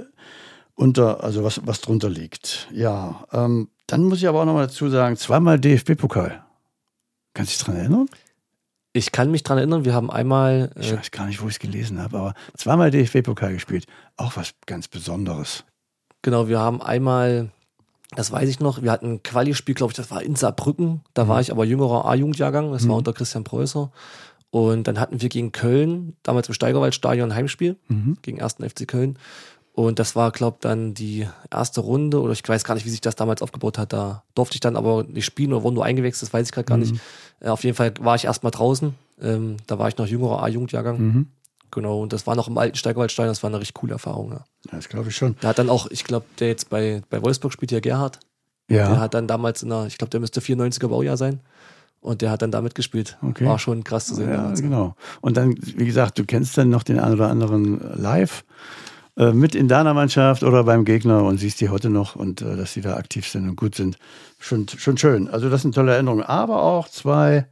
unter, also was, was drunter liegt. Ja, ähm, dann muss ich aber auch nochmal dazu sagen, zweimal D F B-Pokal. Kannst du dich dran erinnern? Ich kann mich dran erinnern, wir haben einmal, Ich äh, weiß gar nicht, wo ich es gelesen habe, aber zweimal D F B-Pokal gespielt. Auch was ganz Besonderes. genau, wir haben einmal, das weiß ich noch, wir hatten ein Quali-Spiel, glaube ich, das war in Saarbrücken. Da Mhm. war ich aber jüngerer A-Jugendjahrgang, das war Mhm. unter Christian Preußer. Und dann hatten wir gegen Köln, damals im Steigerwaldstadion, ein Heimspiel Mhm. gegen ersten F C Köln. Und das war, glaube ich, dann die erste Runde, oder ich weiß gar nicht, wie sich das damals aufgebaut hat. Da durfte ich dann aber nicht spielen oder wurde nur eingewechselt, das weiß ich gerade gar Mhm. nicht. Äh, auf jeden Fall war ich erstmal draußen. Ähm, da war ich noch jüngerer A-Jugendjahrgang. Mhm. Genau, und das war noch im alten Steigerwaldstadion, das war eine richtig coole Erfahrung. Ja. Das glaube ich schon. Da hat dann auch, ich glaube, der jetzt bei, bei Wolfsburg spielt ja Gerhard. Der Ja, hat dann damals in der, ich glaube, der müsste vierundneunziger Baujahr sein. Und der hat dann da mitgespielt. Okay. War schon krass zu sehen. ja damals. genau. Und dann, wie gesagt, du kennst dann noch den einen oder anderen live äh, mit in deiner Mannschaft oder beim Gegner und siehst die heute noch und äh, dass die da aktiv sind und gut sind. Schon, schon schön. Also das sind tolle Erinnerungen. Aber auch zwei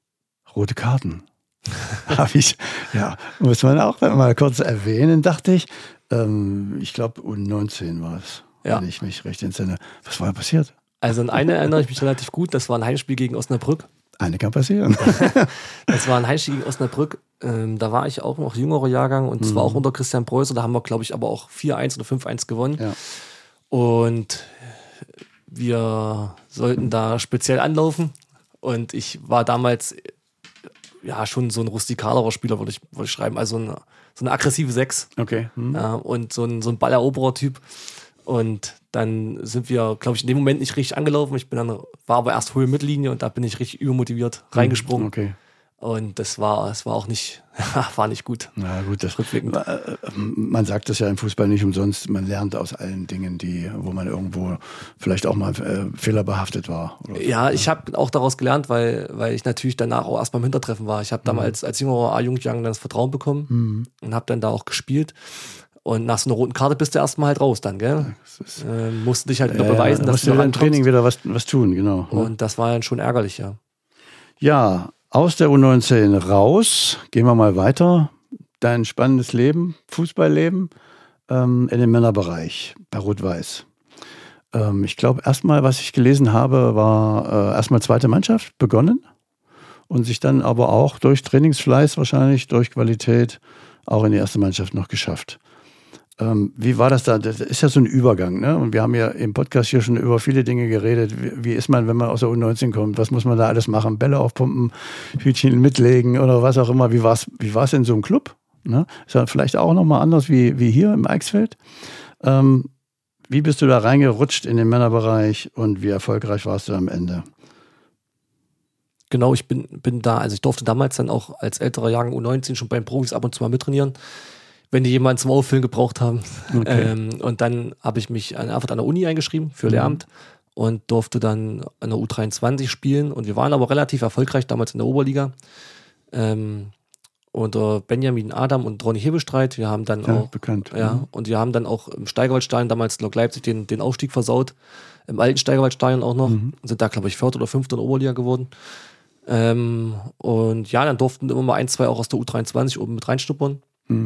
rote Karten. Habe ich, ja, muss man auch mal kurz erwähnen, dachte ich. Ähm, ich glaube, U neunzehn war es, Ja. wenn ich mich recht entsinne. Was war da passiert? Also an eine erinnere ich mich relativ gut. Das war ein Heimspiel gegen Osnabrück. Eine kann passieren. Das war ein Heimspiel gegen Osnabrück. Ähm, da war ich auch noch jüngerer Jahrgang und zwar Mhm. auch unter Christian Preußer. Da haben wir, glaube ich, aber auch vier eins oder fünf eins gewonnen. Ja. Und wir sollten da speziell anlaufen. Und ich war damals ja schon so ein rustikalerer Spieler, würde ich, würde ich schreiben. Also eine, so eine aggressive Sechs. Okay. Hm. Ja, und so ein, so ein Balleroberer-Typ. Und dann sind wir, glaube ich, in dem Moment nicht richtig angelaufen. Ich bin dann, war aber erst hohe Mittellinie und da bin ich richtig übermotiviert reingesprungen. Okay. Und das war, das war auch nicht, war nicht gut. Na gut, das, Rückblickend. äh, man sagt das ja im Fußball nicht umsonst, man lernt aus allen Dingen, die, wo man irgendwo vielleicht auch mal äh, fehlerbehaftet war. Oder so. Ja, ich habe auch daraus gelernt, weil, weil ich natürlich danach auch erst beim Hintertreffen war. Ich habe damals als jüngerer A-Jugendjahrgang dann das Vertrauen bekommen Mhm. und habe dann da auch gespielt. Und nach so einer roten Karte bist du erstmal halt raus dann, gell? Das ist, Äh, musst dich halt wieder ja, beweisen, da dass musst du du noch im Training ankommst. wieder was, was tun, genau. Und das war dann schon ärgerlich, ja. Ja, aus der U neunzehn raus, gehen wir mal weiter. Dein spannendes Leben, Fußballleben ähm, in den Männerbereich bei Rot-Weiß. Ähm, ich glaube, erstmal, was ich gelesen habe, war äh, erstmal zweite Mannschaft begonnen und sich dann aber auch durch Trainingsfleiß wahrscheinlich, durch Qualität auch in die erste Mannschaft noch geschafft. Ähm, wie war das da? Das ist ja so ein Übergang, ne? Und wir haben ja im Podcast hier schon über viele Dinge geredet. Wie, wie ist man, wenn man aus der U neunzehn kommt? Was muss man da alles machen? Bälle aufpumpen, Hütchen mitlegen oder was auch immer. Wie war es wie war's in so einem Club? Ne? Ist ja vielleicht auch nochmal anders wie, wie hier im Eichsfeld. Ähm, wie bist du da reingerutscht in den Männerbereich und wie erfolgreich warst du am Ende? Genau, ich bin, bin da, also ich durfte damals dann auch als älterer Jahrgang U neunzehn schon bei den Profis ab und zu mal mittrainieren, wenn die jemanden zum Auffüllen gebraucht haben. Okay. Ähm, und dann habe ich mich an, einfach an der Uni eingeschrieben für Mhm. Lehramt und durfte dann an der U dreiundzwanzig spielen. Und wir waren aber relativ erfolgreich damals in der Oberliga. Ähm, unter Benjamin Adam und Ronny Hebestreit. Wir haben dann Ja, auch, bekannt. ja, Mhm. und wir haben dann auch im Steigerwaldstadion damals Lok Leipzig den, den Aufstieg versaut. Im alten Steigerwaldstadion auch noch. Mhm. Sind da, glaube ich, Vierter oder Fünfter in der Oberliga geworden. Ähm, und ja, dann durften immer mal ein, zwei auch aus der U dreiundzwanzig oben mit reinschnuppern. Mhm.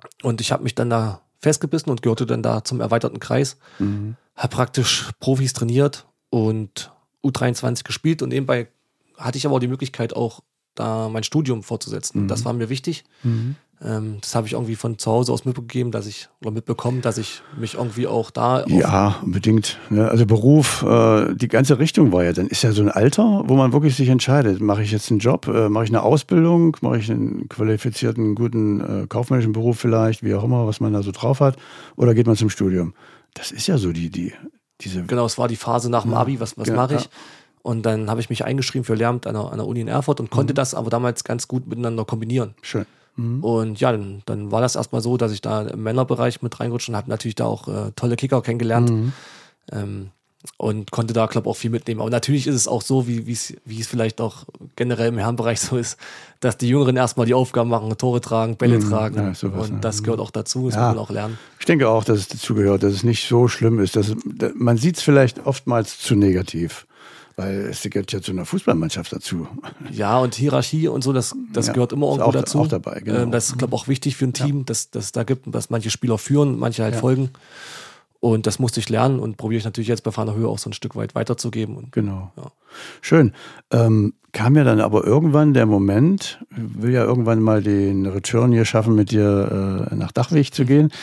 Und ich habe mich dann da festgebissen und gehörte dann da zum erweiterten Kreis. Mhm. Habe praktisch Profis trainiert und U dreiundzwanzig gespielt und nebenbei hatte ich aber auch die Möglichkeit, auch da mein Studium fortzusetzen. Mhm. Das war mir wichtig. Mhm. Ähm, das habe ich irgendwie von zu Hause aus mitgegeben, dass ich oder mitbekommen, dass ich mich irgendwie auch da. Ja, unbedingt. Ja, also Beruf, äh, die ganze Richtung war ja, dann ist ja so ein Alter, wo man wirklich sich entscheidet, mache ich jetzt einen Job, äh, mache ich eine Ausbildung, mache ich einen qualifizierten, guten äh, kaufmännischen Beruf vielleicht, wie auch immer, was man da so drauf hat, oder geht man zum Studium? Das ist ja so die, die diese. Genau, es war die Phase nach dem Abi, was, was ja, mache ich? Ja. Und dann habe ich mich eingeschrieben für Lehramt an der, an der Uni in Erfurt und konnte mhm. das aber damals ganz gut miteinander kombinieren. Schön. Mhm. Und ja, dann, dann war das erstmal so, dass ich da im Männerbereich mit reingerutscht und habe natürlich da auch äh, tolle Kicker kennengelernt mhm. ähm, und konnte da, glaube ich, auch viel mitnehmen. Aber natürlich ist es auch so, wie es wie es vielleicht auch generell im Herrenbereich so ist, dass die Jüngeren erstmal die Aufgaben machen, Tore tragen, Bälle mhm. tragen. Ja, sowas, und ne? das gehört auch dazu, das ja. muss man auch lernen. Ich denke auch, dass es dazugehört, dass es nicht so schlimm ist. Dass es, man sieht es vielleicht oftmals zu negativ. Weil es gehört ja zu einer Fußballmannschaft dazu. Ja, und Hierarchie und so, das, das ja, gehört immer irgendwo auch, dazu. Auch dabei, genau. Das ist, glaube ich, auch wichtig für ein Team, ja. dass es da gibt, dass manche Spieler führen, manche halt ja. folgen. Und das musste ich lernen und probiere ich natürlich jetzt bei Fahrner Höhe auch so ein Stück weit weiterzugeben. Und, genau. Ja. Schön. Ähm, kam ja dann aber irgendwann der Moment, ich will ja irgendwann mal den Return hier schaffen, mit dir äh, nach Dachwig zu gehen.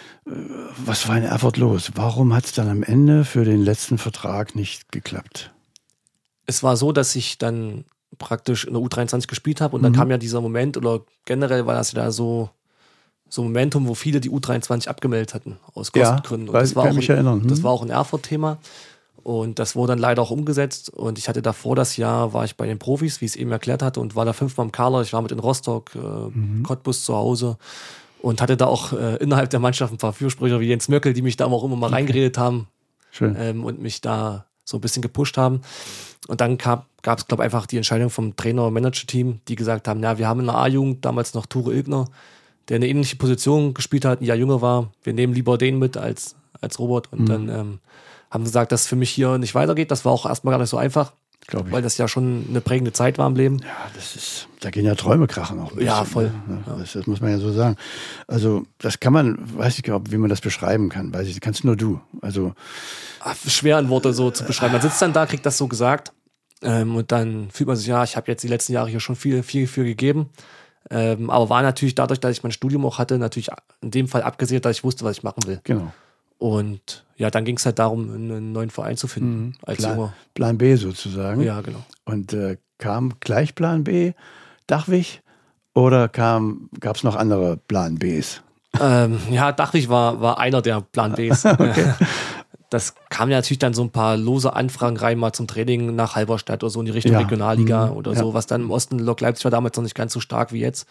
Was war in Erfurt los? Warum hat es dann am Ende für den letzten Vertrag nicht geklappt? Es war so, dass ich dann praktisch in der U dreiundzwanzig gespielt habe und mhm. dann kam ja dieser Moment, oder generell war das ja da so, so ein Momentum, wo viele die U dreiundzwanzig abgemeldet hatten, aus Kostengründen. Ja, und das war, kann mich ein, erinnern. Hm. das war auch ein Erfurt-Thema und das wurde dann leider auch umgesetzt und ich hatte davor das Jahr, war ich bei den Profis, wie ich es eben erklärt hatte, und war da fünfmal im Kader. Ich war mit in Rostock, äh, mhm. Cottbus zu Hause und hatte da auch äh, innerhalb der Mannschaft ein paar Fürsprecher wie Jens Möckel, die mich da auch immer mal okay. reingeredet haben Schön. Ähm, und mich da so ein bisschen gepusht haben. Und dann gab es, glaube ich, einfach die Entscheidung vom Trainer- und Manager-Team, die gesagt haben, ja, wir haben in der A-Jugend damals noch Ture Ilgner, der eine ähnliche Position gespielt hat, ein Jahr jünger war. Wir nehmen lieber den mit als, als Robert. Und mhm. dann ähm, haben sie gesagt, dass es für mich hier nicht weitergeht. Das war auch erstmal gar nicht so einfach, weil das ja schon eine prägende Zeit war im Leben. Ja, das ist, da gehen ja Träume krachen auch ein bisschen. Ja, voll. Ne? Ja. Das, das muss man ja so sagen. Also das kann man, weiß ich gar nicht, wie man das beschreiben kann. Weiß ich, kannst nur du. Also Ach, schwer in Worte so zu beschreiben. Man sitzt dann da, kriegt das so gesagt ähm, und dann fühlt man sich, ja, ich habe jetzt die letzten Jahre hier schon viel, viel für gegeben. Ähm, aber war natürlich dadurch, dass ich mein Studium auch hatte, natürlich in dem Fall abgesehen, dass ich wusste, was ich machen will. Genau. Und ja, dann ging es halt darum, einen neuen Verein zu finden. Mhm. Als Plan, Junger. Plan B sozusagen. Ja, genau. Und äh, kam gleich Plan B, Dachwig, oder kam, gab es noch andere Plan Bs? Ähm, ja, Dachwig war, war einer der Plan Bs. Okay. Das kam ja natürlich dann so ein paar lose Anfragen rein, mal zum Training nach Halberstadt oder so in die Richtung ja. Regionalliga mhm. oder ja. so, was dann im Osten, Lok Leipzig war damals noch nicht ganz so stark wie jetzt.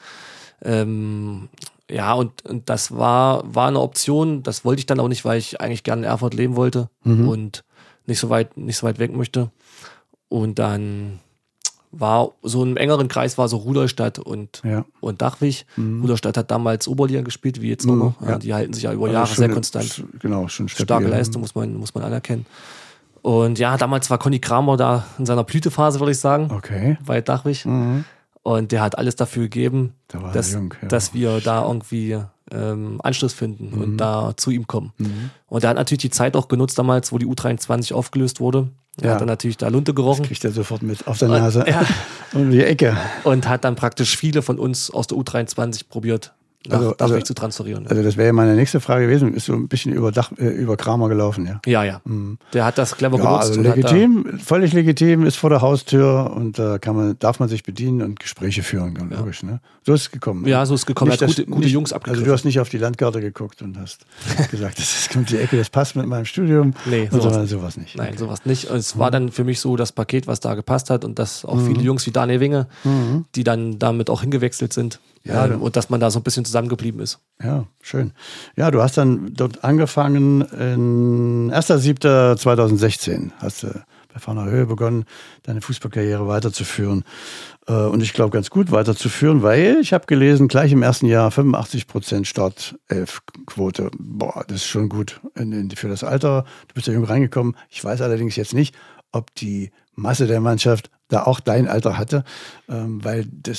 Ähm, ja, und, und das war, war eine Option, das wollte ich dann auch nicht, weil ich eigentlich gerne in Erfurt leben wollte mhm. und nicht so weit, nicht so weit weg möchte. Und dann war so im engeren Kreis war so Rudolstadt und, ja. und Dachwig. Mhm. Rudolstadt hat damals Oberliga gespielt, wie jetzt mhm. noch. Ja. Die halten sich ja über also Jahre schon sehr eine, konstant. Genau, schon starke Leistung, muss man, muss man anerkennen. Und ja, damals war Conny Kramer da in seiner Blütephase, würde ich sagen, okay. bei Dachwig. Mhm. Und der hat alles dafür gegeben, dass, jung, ja. dass wir da irgendwie ähm, Anschluss finden mhm. und da zu ihm kommen. Mhm. Und er hat natürlich die Zeit auch genutzt damals, wo die U dreiundzwanzig aufgelöst wurde. Er ja. hat dann natürlich da Lunte gerochen. Das kriegt er sofort mit auf der Nase. Und, ja. um die Ecke. Und hat dann praktisch viele von uns aus der U dreiundzwanzig probiert, nach also, Dachwig also, zu transferieren. Also das wäre ja meine nächste Frage gewesen. Ist so ein bisschen über, Dach, äh, über Kramer gelaufen, ja? Ja, ja. Mhm. Der hat das clever ja, genutzt. Also und legitim, hat da, völlig legitim, ist vor der Haustür und da kann man, darf man sich bedienen und Gespräche führen, ja. logisch. Ne? So ist es gekommen. Ja, so ist es gekommen. Nicht, er hat gute, das, gute nicht, Jungs abgegriffen. Also du hast nicht auf die Landkarte geguckt und hast gesagt, das kommt die Ecke, das passt mit meinem Studium. Nee, sowas, sowas, nicht. sowas nicht. Nein, okay. sowas nicht. Und es mhm. war dann für mich so das Paket, was da gepasst hat und dass auch mhm. viele Jungs wie Daniel Winge, mhm. die dann damit auch hingewechselt sind. Ja, ähm, und dass man da so ein bisschen zusammengeblieben ist. Ja, schön. Ja, du hast dann dort angefangen in erster siebter zweitausendsechzehn. Hast du bei Fahrner Höhe begonnen, deine Fußballkarriere weiterzuführen. Und ich glaube, ganz gut weiterzuführen, weil ich habe gelesen, gleich im ersten Jahr fünfundachtzig Prozent Startelf-Quote. Boah, das ist schon gut für das Alter. Du bist ja jung reingekommen. Ich weiß allerdings jetzt nicht, ob die Masse der Mannschaft da auch dein Alter hatte, weil das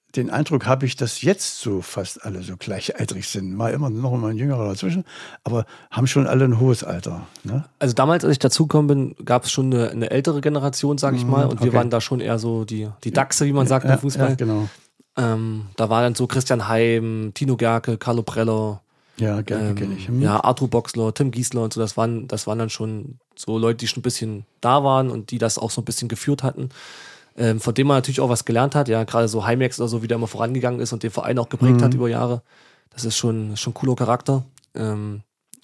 den Eindruck habe ich, dass jetzt so fast alle so gleichaltrig sind. Mal immer noch mal ein Jüngerer dazwischen, aber haben schon alle ein hohes Alter. Ne? Also damals, als ich dazugekommen bin, gab es schon eine, eine ältere Generation, sage ich mal. Und okay. wir waren da schon eher so die, die Dachse, wie man sagt ja, im Fußball. Ja, genau. Ähm, da war dann so Christian Heim, Tino Gerke, Carlo Preller. Ja, Gerke ähm, kenne ich. Hm. Ja, Arthur Boxler, Tim Giesler und so. Das waren, das waren dann schon so Leute, die schon ein bisschen da waren und die das auch so ein bisschen geführt hatten. Ähm, von dem man natürlich auch was gelernt hat, ja, gerade so Heimex oder so, wie der immer vorangegangen ist und den Verein auch geprägt mhm. hat über Jahre. Das ist schon, schon cooler Charakter. Ähm,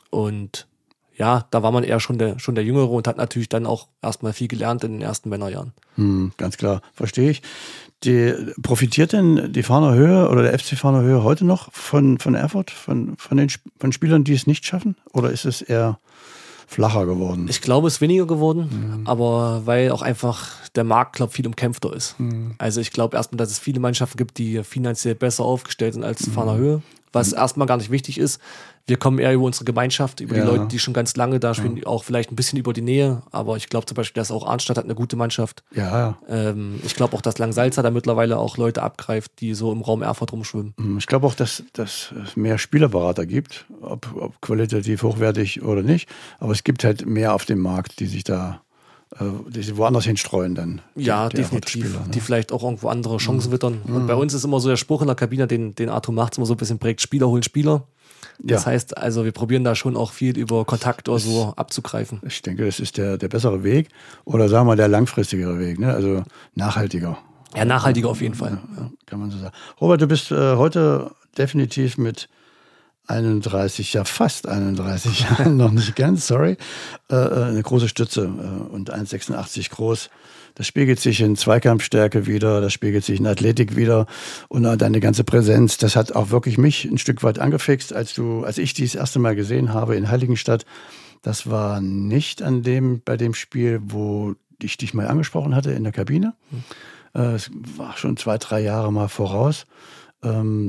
und ja, da war man eher schon der, schon der Jüngere und hat natürlich dann auch erstmal viel gelernt in den ersten Männerjahren. Mhm, ganz klar, verstehe ich. Die, profitiert denn die Fahner Höhe oder der F C Fahner Höhe heute noch von, von Erfurt, von, von den von Spielern, die es nicht schaffen? Oder ist es eher flacher geworden? Ich glaube, es ist weniger geworden, mhm. aber weil auch einfach der Markt, glaube ich, viel umkämpfter ist. Mhm. Also ich glaube erstmal, dass es viele Mannschaften gibt, die finanziell besser aufgestellt sind als mhm. Fahner Höhe, was mhm. erstmal gar nicht wichtig ist. Wir kommen eher über unsere Gemeinschaft, über ja. die Leute, die schon ganz lange da spielen, ja. auch vielleicht ein bisschen über die Nähe, aber ich glaube zum Beispiel, dass auch Arnstadt hat eine gute Mannschaft. Ja, ja. Ähm, ich glaube auch, dass Langsalza da mittlerweile auch Leute abgreift, die so im Raum Erfurt rumschwimmen. Ich glaube auch, dass, dass es mehr Spielerberater gibt, ob, ob qualitativ hochwertig oder nicht, aber es gibt halt mehr auf dem Markt, die sich da die sie woanders hinstreuen dann. Ja, die, definitiv. Ne? Die vielleicht auch irgendwo andere Chancen mhm. wittern. Und mhm. bei uns ist immer so der Spruch in der Kabine, den, den Arthur macht, immer so ein bisschen prägt, Spieler holen Spieler. Das ja. heißt, also wir probieren da schon auch viel über Kontakt oder so abzugreifen. Ich denke, das ist der, der bessere Weg oder sagen wir der langfristigere Weg, ne? Also nachhaltiger. Ja, nachhaltiger auf jeden Fall. Ja, kann man so sagen. Robert, du bist äh, heute definitiv mit einunddreißig, ja fast einunddreißig Jahren, noch nicht ganz, sorry, äh, eine große Stütze äh, und eins Komma sechsundachtzig groß. Das spiegelt sich in Zweikampfstärke wieder, das spiegelt sich in Athletik wieder und deine ganze Präsenz, das hat auch wirklich mich ein Stück weit angefixt, als du, als ich dich das erste Mal gesehen habe in Heiligenstadt. Das war nicht an dem, bei dem Spiel, wo ich dich mal angesprochen hatte in der Kabine. Mhm. Äh, es war schon zwei, drei Jahre mal voraus. Ähm,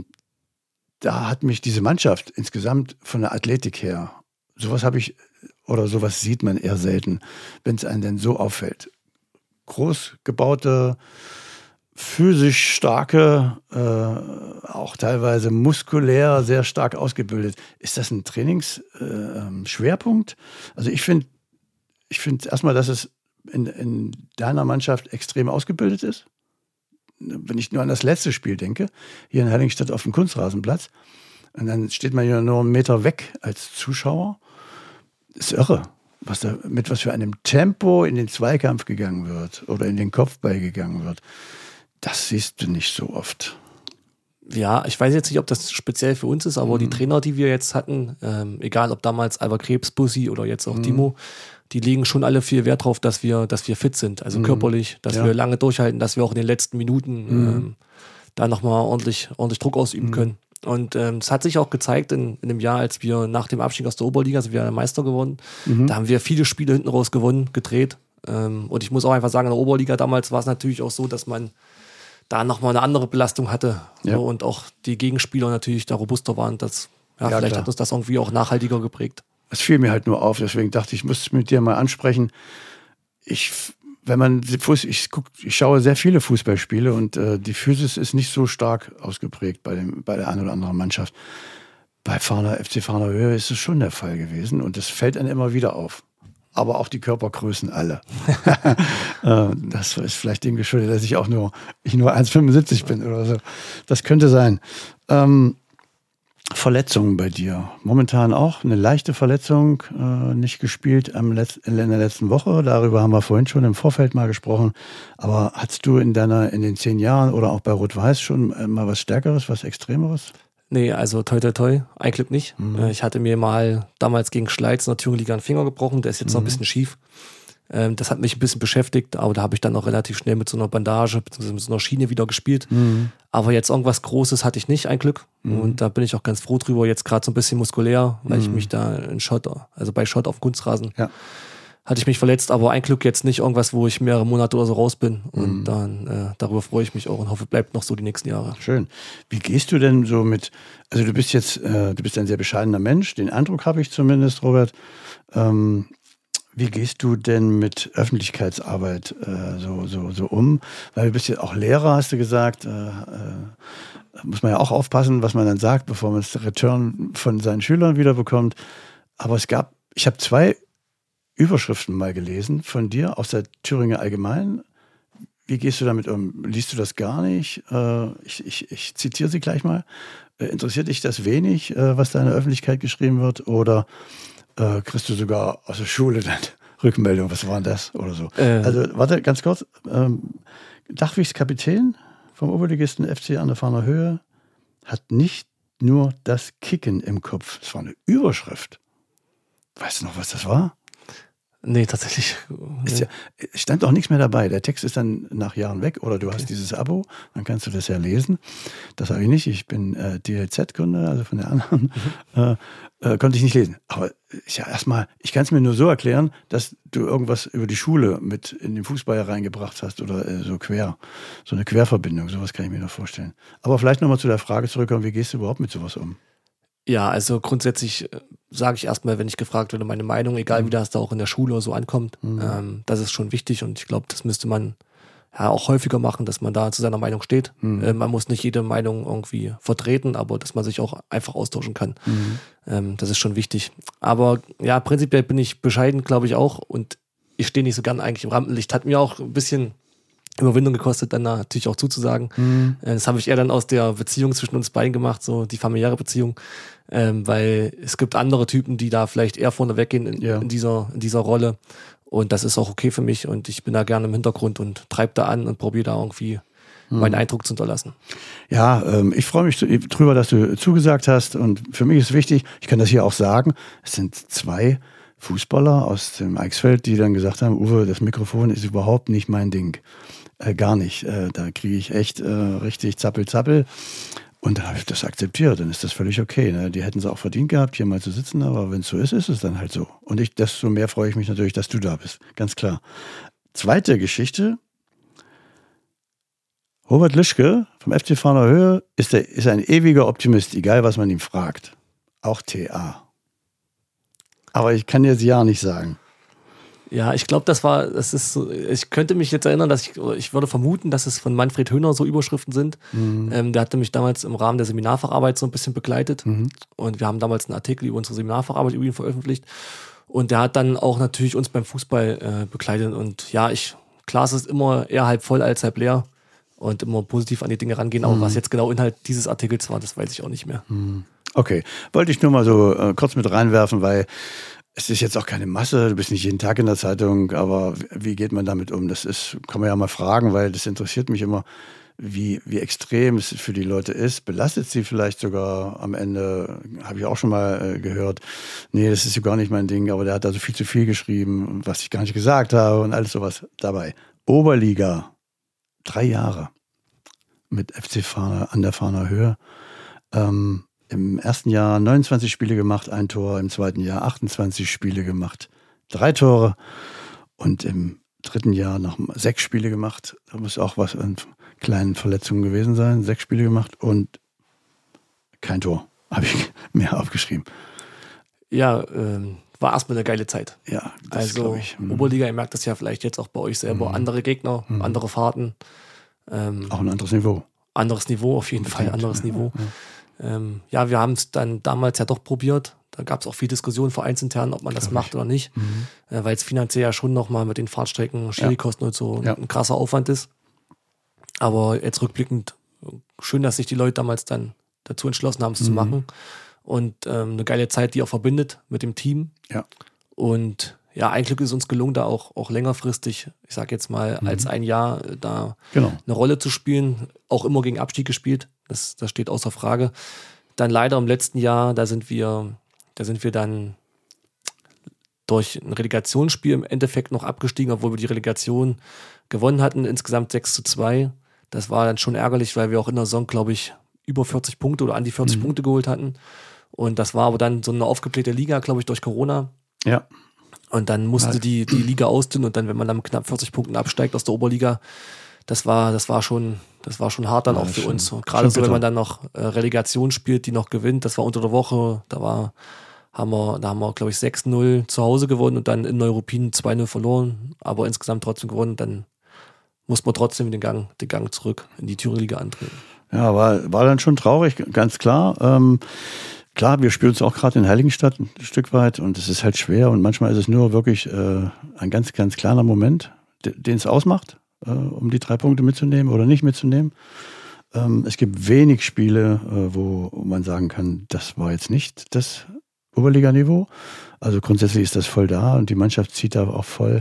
Da hat mich diese Mannschaft insgesamt von der Athletik her, sowas habe ich, oder sowas sieht man eher selten, wenn es einem denn so auffällt. Groß gebaute, physisch starke, äh, auch teilweise muskulär, sehr stark ausgebildet. Ist das ein Trainingsschwerpunkt? Äh, also ich finde ich finde erstmal, dass es in, in deiner Mannschaft extrem ausgebildet ist. Wenn ich nur an das letzte Spiel denke, hier in Heiligenstadt auf dem Kunstrasenplatz, und dann steht man ja nur einen Meter weg als Zuschauer. Das ist irre, was da, mit was für einem Tempo in den Zweikampf gegangen wird oder in den Kopfball gegangen wird. Das siehst du nicht so oft. Ja, ich weiß jetzt nicht, ob das speziell für uns ist, aber mhm. die Trainer, die wir jetzt hatten, ähm, egal ob damals Albert Krebs, Bussi oder jetzt auch mhm. Timo, die legen schon alle viel Wert drauf, dass wir, dass wir fit sind, also mhm. körperlich, dass ja. wir lange durchhalten, dass wir auch in den letzten Minuten mhm. ähm, da nochmal ordentlich, ordentlich Druck ausüben mhm. können. Und ähm, es hat sich auch gezeigt in, in dem Jahr, als wir nach dem Abstieg aus der Oberliga, sind wir Meister geworden, mhm. da haben wir viele Spiele hinten raus gewonnen, gedreht. Ähm, und ich muss auch einfach sagen, in der Oberliga damals war es natürlich auch so, dass man da nochmal eine andere Belastung hatte ja. so, und auch die Gegenspieler natürlich da robuster waren. Das, ja, ja, vielleicht klar. hat uns das irgendwie auch nachhaltiger geprägt. Es fiel mir halt nur auf, deswegen dachte ich, ich muss es mit dir mal ansprechen. Ich, wenn man, ich, guck, ich schaue sehr viele Fußballspiele und äh, die Physis ist nicht so stark ausgeprägt bei, dem, bei der einen oder anderen Mannschaft. Bei Fahner, F C Fahner Höhe ist es schon der Fall gewesen und das fällt einem immer wieder auf. Aber auch die Körpergrößen alle. Das ist vielleicht dem geschuldet, dass ich auch nur, ich nur eins Komma fünfundsiebzig bin oder so. Das könnte sein. Ähm, Verletzungen bei dir. Momentan auch eine leichte Verletzung, äh, nicht gespielt am Letz-, in der letzten Woche. Darüber haben wir vorhin schon im Vorfeld mal gesprochen. Aber hattest du in deiner, in den zehn Jahren oder auch bei Rot-Weiß schon mal was Stärkeres, was Extremeres? Nee, also toi toi toi, ein Glück nicht. Mhm. Ich hatte mir mal damals gegen Schleiz in der Thüringen Liga einen Finger gebrochen, der ist jetzt mhm. noch ein bisschen schief. Das hat mich ein bisschen beschäftigt, aber da habe ich dann auch relativ schnell mit so einer Bandage bzw. mit so einer Schiene wieder gespielt. Mhm. Aber jetzt irgendwas Großes hatte ich nicht, ein Glück. Mhm. Und da bin ich auch ganz froh drüber, jetzt gerade so ein bisschen muskulär, weil mhm. ich mich da in Schott, also bei Schott auf Kunstrasen, ja. hatte ich mich verletzt, aber ein Glück jetzt nicht irgendwas, wo ich mehrere Monate oder so raus bin. Und mhm. dann äh, darüber freue ich mich auch und hoffe, bleibt noch so die nächsten Jahre. Schön. Wie gehst du denn so mit, also du bist jetzt, äh, du bist ein sehr bescheidener Mensch, den Eindruck habe ich zumindest, Robert. Ähm, wie gehst du denn mit Öffentlichkeitsarbeit äh, so, so, so um? Weil du bist ja auch Lehrer, hast du gesagt. Äh, muss man ja auch aufpassen, was man dann sagt, bevor man das Return von seinen Schülern wieder bekommt. Aber es gab, ich habe zwei Überschriften mal gelesen von dir aus der Thüringer Allgemeinen. Wie gehst du damit um? Liest du das gar nicht? Äh, ich, ich, ich zitiere sie gleich mal. Äh, interessiert dich das wenig, äh, was da in der Öffentlichkeit geschrieben wird? Oder äh, kriegst du sogar aus der Schule dann Rückmeldung? Was war denn das? Oder so. Äh. Also, warte, ganz kurz. Ähm, Dachwigs Kapitän vom Oberligisten F C an der Fahner Höhe hat nicht nur das Kicken im Kopf. Das war eine Überschrift. Weißt du noch, was das war? Nee, tatsächlich. Ist ja, stand auch nichts mehr dabei. Der Text ist dann nach Jahren weg oder du hast okay. dieses Abo, dann kannst du das ja lesen. Das habe ich nicht. Ich bin äh, D L Z-Kunde, also von der anderen. Mhm. Äh, äh, konnte ich nicht lesen. Aber ist ja erstmal, ich kann es mir nur so erklären, dass du irgendwas über die Schule mit in den Fußball reingebracht hast oder äh, so quer, so eine Querverbindung. Sowas kann ich mir noch vorstellen. Aber vielleicht nochmal zu der Frage zurückkommen, wie gehst du überhaupt mit sowas um? Ja, also grundsätzlich äh, sage ich erstmal, wenn ich gefragt werde, meine Meinung, egal mhm. wie das da auch in der Schule oder so ankommt, mhm. ähm, das ist schon wichtig und ich glaube, das müsste man ja auch häufiger machen, dass man da zu seiner Meinung steht. Mhm. Äh, man muss nicht jede Meinung irgendwie vertreten, aber dass man sich auch einfach austauschen kann. Mhm. Ähm, das ist schon wichtig. Aber ja, prinzipiell bin ich bescheiden, glaube ich auch und ich stehe nicht so gern eigentlich im Rampenlicht. Hat mir auch ein bisschen Überwindung gekostet, dann natürlich auch zuzusagen. Mhm. Das habe ich eher dann aus der Beziehung zwischen uns beiden gemacht, so die familiäre Beziehung, ähm, weil es gibt andere Typen, die da vielleicht eher vorne weggehen in, ja. in, dieser, in dieser Rolle und das ist auch okay für mich und ich bin da gerne im Hintergrund und treibe da an und probiere da irgendwie mhm. meinen Eindruck zu hinterlassen. Ja, ähm, ich freue mich drüber, dass du zugesagt hast und für mich ist wichtig, ich kann das hier auch sagen, es sind zwei Fußballer aus dem Eichsfeld, die dann gesagt haben, Uwe, das Mikrofon ist überhaupt nicht mein Ding. Äh, gar nicht. Äh, da kriege ich echt äh, richtig Zappel-Zappel. Und dann habe ich das akzeptiert. Dann ist das völlig okay. Ne? Die hätten es auch verdient gehabt, hier mal zu sitzen. Aber wenn es so ist, ist es dann halt so. Und ich, desto mehr freue ich mich natürlich, dass du da bist. Ganz klar. Zweite Geschichte. Robert Lischke vom F C Fahner Höhe ist, der, ist ein ewiger Optimist, egal was man ihn fragt. Auch T A. Aber ich kann dir das Jahr nicht sagen. Ja, ich glaube, das war, das ist so, ich könnte mich jetzt erinnern, dass ich, ich würde vermuten, dass es von Manfred Höhner so Überschriften sind. Mhm. Ähm, der hatte mich damals im Rahmen der Seminarfacharbeit so ein bisschen begleitet. Mhm. Und wir haben damals einen Artikel über unsere Seminarfacharbeit über ihn veröffentlicht. Und der hat dann auch natürlich uns beim Fußball äh, begleitet. Und ja, ich, klar, es ist immer eher halb voll als halb leer und immer positiv an die Dinge rangehen. Aber mhm. was jetzt genau Inhalt dieses Artikels war, das weiß ich auch nicht mehr. Mhm. Okay, wollte ich nur mal so äh, kurz mit reinwerfen, weil es ist jetzt auch keine Masse, du bist nicht jeden Tag in der Zeitung, aber wie geht man damit um? Das ist, kann man ja mal fragen, weil das interessiert mich immer, wie, wie extrem es für die Leute ist. Belastet sie vielleicht sogar am Ende, habe ich auch schon mal äh, gehört, nee, das ist ja gar nicht mein Ding, aber der hat da so viel zu viel geschrieben, was ich gar nicht gesagt habe und alles sowas dabei. Oberliga, drei Jahre mit F C Fahner an der Fahner Höhe. Ähm, Im ersten Jahr neunundzwanzig Spiele gemacht, ein Tor. Im zweiten Jahr achtundzwanzig Spiele gemacht, drei Tore. Und im dritten Jahr noch sechs Spiele gemacht. Da muss auch was an kleinen Verletzungen gewesen sein. Sechs Spiele gemacht und kein Tor. Habe ich mehr aufgeschrieben. Ja, ähm, war erstmal eine geile Zeit. Ja, das also glaube ich. Mhm. Oberliga, ihr merkt das ja vielleicht jetzt auch bei euch selber. Mhm. Andere Gegner, mhm. andere Fahrten. Ähm, auch ein anderes Niveau. Anderes Niveau, auf jeden Fall, anderes ja, Niveau. Ja. Ähm, ja, wir haben es dann damals ja doch probiert. Da gab es auch viel Diskussion vereinsintern, ob man das macht oder nicht. Mhm. Äh, weil es finanziell ja schon nochmal mit den Fahrtstrecken, Schiri-Kosten ja. und so ja. ein krasser Aufwand ist. Aber jetzt rückblickend, schön, dass sich die Leute damals dann dazu entschlossen haben, es mhm. zu machen. Und ähm, eine geile Zeit, die auch verbindet mit dem Team. Ja. Und ja, ein Glück ist uns gelungen, da auch, auch längerfristig, ich sag jetzt mal, mhm. als ein Jahr da genau. eine Rolle zu spielen. Auch immer gegen Abstieg gespielt. Das, das steht außer Frage. Dann leider im letzten Jahr, da sind wir, da sind wir dann durch ein Relegationsspiel im Endeffekt noch abgestiegen, obwohl wir die Relegation gewonnen hatten, insgesamt sechs zu zwei. Das war dann schon ärgerlich, weil wir auch in der Saison, glaube ich, über vierzig Punkte oder an die vierzig mhm. Punkte geholt hatten. Und das war aber dann so eine aufgeblähte Liga, glaube ich, durch Corona. Ja. Und dann musste ja. die, die Liga ausdünnen und dann, wenn man dann mit knapp vierzig Punkten absteigt aus der Oberliga, das war, das war schon, das war schon hart dann ja, auch für schon, uns. Und gerade so, wenn man dann noch äh, Relegation spielt, die noch gewinnt, das war unter der Woche, da war, haben wir, da haben wir, glaube ich, sechs null zu Hause gewonnen und dann in Neuruppin zwei null verloren, aber insgesamt trotzdem gewonnen, dann muss man trotzdem den Gang, den Gang zurück in die Thüringer Liga antreten. Ja, war, war dann schon traurig, ganz klar. Ähm, klar, wir spielen es auch gerade in Heiligenstadt ein Stück weit und es ist halt schwer und manchmal ist es nur wirklich äh, ein ganz, ganz kleiner Moment, den es ausmacht, äh, um die drei Punkte mitzunehmen oder nicht mitzunehmen. Ähm, es gibt wenig Spiele, äh, wo man sagen kann, das war jetzt nicht das Oberliganiveau. Also grundsätzlich ist das voll da und die Mannschaft zieht da auch voll.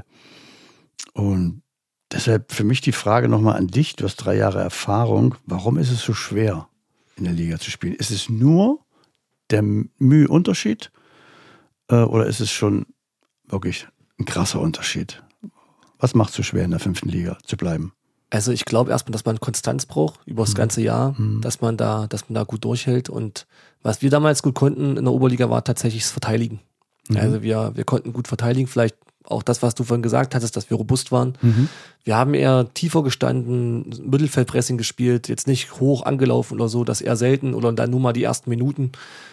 Und deshalb für mich die Frage nochmal an dich, du hast drei Jahre Erfahrung, warum ist es so schwer, in der Liga zu spielen? Ist es nur der Müheunterschied äh, oder ist es schon wirklich ein krasser Unterschied? Was macht es so schwer, in der fünften Liga zu bleiben? Also ich glaube erstmal, dass man Konstanz braucht über das Mhm. ganze Jahr, Mhm. dass man da, dass man da gut durchhält. Und was wir damals gut konnten in der Oberliga war tatsächlich das Verteidigen. Mhm. Also wir, wir konnten gut verteidigen, vielleicht auch das, was du vorhin gesagt hattest, dass wir robust waren. Mhm. Wir haben eher tiefer gestanden, Mittelfeldpressing gespielt, jetzt nicht hoch angelaufen oder so, das eher selten oder dann nur mal die ersten Minuten.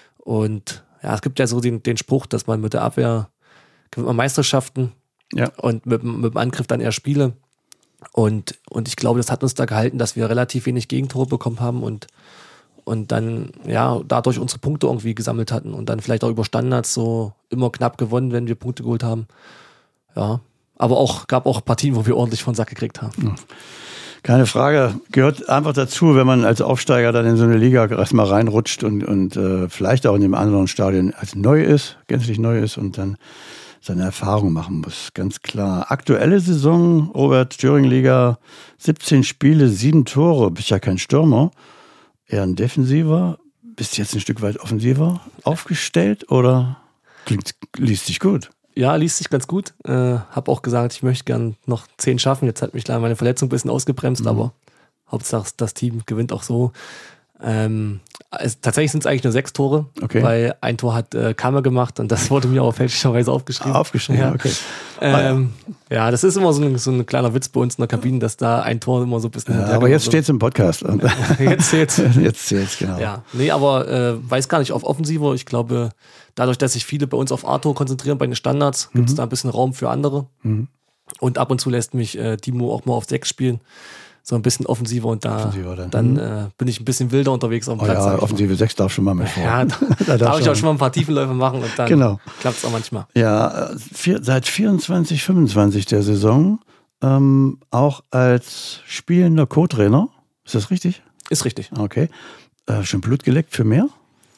Und ja, es gibt ja so den, den Spruch, dass man mit der Abwehr gewinnt man Meisterschaften Ja. und mit, mit dem Angriff dann eher Spiele. Und, und ich glaube, das hat uns da gehalten, dass wir relativ wenig Gegentore bekommen haben und, und dann ja dadurch unsere Punkte irgendwie gesammelt hatten und dann vielleicht auch über Standards so immer knapp gewonnen, wenn wir Punkte geholt haben. Ja, aber auch gab auch Partien, wo wir ordentlich von den Sack gekriegt haben. Keine Frage, gehört einfach dazu, wenn man als Aufsteiger dann in so eine Liga erstmal reinrutscht und, und äh, vielleicht auch in dem anderen Stadion als neu ist, gänzlich neu ist und dann seine Erfahrung machen muss, ganz klar. Aktuelle Saison, Robert, Thüringen-Liga, siebzehn Spiele, sieben Tore. Bist ja kein Stürmer, eher ein Defensiver. Bist jetzt ein Stück weit offensiver aufgestellt oder klingt, liest sich gut? Ja, liest sich ganz gut. Äh, hab auch gesagt, ich möchte gern noch zehn schaffen. Jetzt hat mich leider meine Verletzung ein bisschen ausgebremst, Mhm. aber Hauptsache das Team gewinnt auch so. Ähm, es, tatsächlich sind es eigentlich nur sechs Tore, Okay. weil ein Tor hat äh, Kammer gemacht und das wurde mir auch fälschlicherweise aufgeschrieben. Aufgeschrieben, Ja. okay. Ähm, ja, das ist immer so ein, so ein kleiner Witz bei uns in der Kabine, dass da ein Tor immer so ein bisschen... Ja, aber jetzt steht es im Podcast. Und Jetzt zählt's. jetzt zählt's, genau. Ja, nee, aber äh, weiß gar nicht, auf Offensiver, ich glaube, dadurch, dass sich viele bei uns auf A-Tor konzentrieren, bei den Standards, gibt es da ein bisschen Raum für andere. Mhm. Und ab und zu lässt mich äh, Timo auch mal auf sechs spielen, so ein bisschen offensiver und da Offensiver dann. dann Mhm. äh, bin ich ein bisschen wilder unterwegs auf dem Oh Platz. sag ja, ich mal. Offensive sechs darf schon mal mit vor. Ja, da, Da darf darf ich auch schon- schon mal ein paar Tiefenläufe machen und dann Genau. klappt es auch manchmal. Ja, äh, vier, seit vierundzwanzig, fünfundzwanzig der Saison, ähm, auch als spielender Co-Trainer. Ist das richtig? Ist richtig. Okay. Äh, schon Blut geleckt für mehr?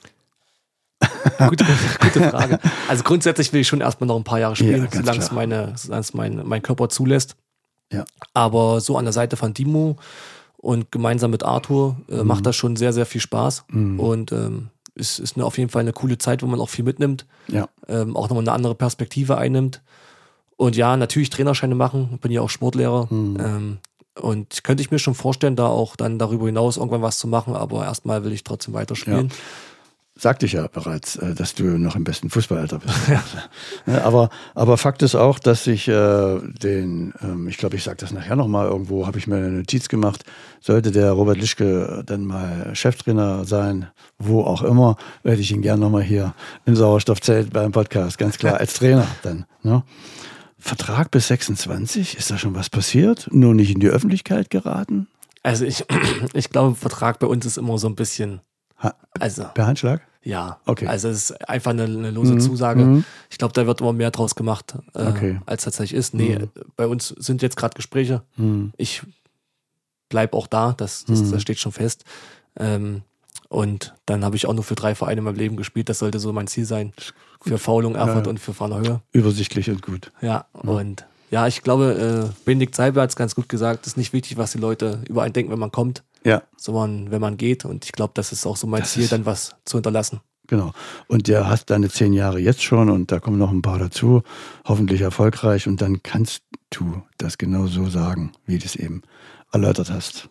Gute, gute Frage. Also grundsätzlich will ich schon erstmal noch ein paar Jahre spielen, Ja, ganz solange es klar. meine, solange es mein, mein Körper zulässt. Ja. Aber so an der Seite von Timo und gemeinsam mit Arthur äh, Mhm. macht das schon sehr, sehr viel Spaß. Und ähm, ist, ist eine, auf jeden Fall eine coole Zeit, wo man auch viel mitnimmt, Ja. ähm, auch nochmal eine andere Perspektive einnimmt. Und ja, natürlich Trainerscheine machen, ich bin ja auch Sportlehrer. Mhm. Ähm, und könnte ich mir schon vorstellen, da auch dann darüber hinaus irgendwann was zu machen, aber erstmal will ich trotzdem weiterspielen. Sagte ich ja bereits, äh, dass du noch im besten Fußballalter bist. Ja, aber, aber Fakt ist auch, dass ich äh, den, ähm, ich glaube, ich sage das nachher nochmal, irgendwo habe ich mir eine Notiz gemacht, sollte der Robert Lischke dann mal Cheftrainer sein, wo auch immer, werde ich ihn gerne nochmal hier im Sauerstoffzelt beim Podcast, ganz klar, als Trainer dann. Ne? Vertrag bis sechsundzwanzig, ist da schon was passiert? Nur nicht in die Öffentlichkeit geraten? Also ich, ich glaube, Vertrag bei uns ist immer so ein bisschen, Ha, also per Handschlag? ja, Okay. also es ist einfach eine, eine lose Mhm, Zusage. mhm. Ich glaube, da wird immer mehr draus gemacht, äh, Okay. als tatsächlich ist. Nee, Mhm. bei uns sind jetzt gerade Gespräche. Hm. Ich bleibe auch da, das, das, Mhm. das steht schon fest. Ähm, und dann habe ich auch nur für drei Vereine in meinem Leben gespielt. Das sollte so mein Ziel sein. Für Faulung, Erfurt Ja. und für Fahnerhöhe. Übersichtlich und gut. Ja, und ja, ich glaube, äh, Benedikt Seibert hat es ganz gut gesagt, es ist nicht wichtig, was die Leute über einen denken, wenn man kommt, Ja. sondern wenn man geht. Und ich glaube, das ist auch so mein Das Ziel, ist- dann was zu hinterlassen. Genau. Und der hast deine zehn Jahre jetzt schon und da kommen noch ein paar dazu, hoffentlich erfolgreich und dann kannst du das genau so sagen, wie du es eben erläutert hast.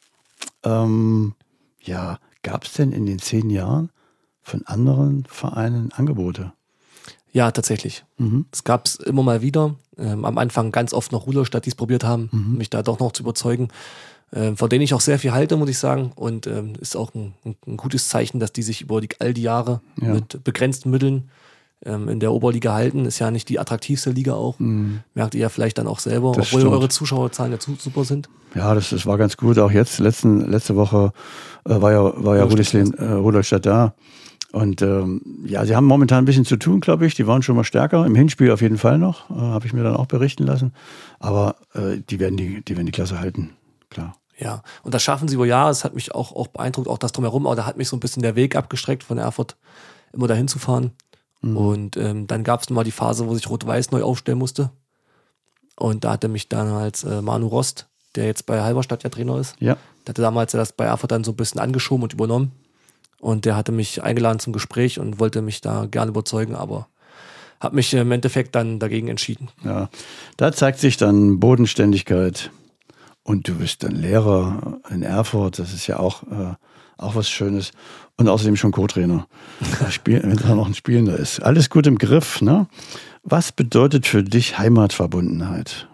Ähm, ja, gab es denn in den zehn Jahren von anderen Vereinen Angebote? Ja, tatsächlich. Mhm. Es gab es immer mal wieder. Ähm, am Anfang ganz oft noch Ruderstadt, die es probiert haben, Mhm. mich da doch noch zu überzeugen. Ähm, von denen ich auch sehr viel halte, muss ich sagen. Und ähm, ist auch ein, ein, ein gutes Zeichen, dass die sich über die, all die Jahre Ja. mit begrenzten Mitteln ähm, in der Oberliga halten. Ist ja nicht die attraktivste Liga auch. Mhm. Merkt ihr ja vielleicht dann auch selber, das obwohl stimmt. eure Zuschauerzahlen ja super sind. Ja, das, das war ganz gut. Auch jetzt, letzten, letzte Woche äh, war ja, war ja Rudolstadt, äh, Rudolstadt da. Und ähm, ja, sie haben momentan ein bisschen zu tun, glaube ich. Die waren schon mal stärker. Im Hinspiel auf jeden Fall noch. Äh, Habe ich mir dann auch berichten lassen. Aber äh, die, werden die, die werden die Klasse halten, klar. Ja, und das schaffen sie über Jahre. Das hat mich auch, auch beeindruckt, auch das Drumherum. Aber da hat mich so ein bisschen der Weg abgestreckt, von Erfurt immer dahin zu fahren. Mhm. Und ähm, dann gab es nochmal die Phase, wo sich Rot-Weiß neu aufstellen musste. Und da hatte mich damals äh, Manu Rost, der jetzt bei Halberstadt ja Trainer ist, ja. der hatte damals das bei Erfurt dann so ein bisschen angeschoben und übernommen. Und der hatte mich eingeladen zum Gespräch und wollte mich da gerne überzeugen, aber habe mich im Endeffekt dann dagegen entschieden. Ja, da zeigt sich dann Bodenständigkeit. Und du bist dann Lehrer in Erfurt, das ist ja auch, äh, auch was Schönes. Und außerdem schon Co-Trainer, wenn da noch ein Spielender ist. Alles gut im Griff, ne? Was bedeutet für dich Heimatverbundenheit?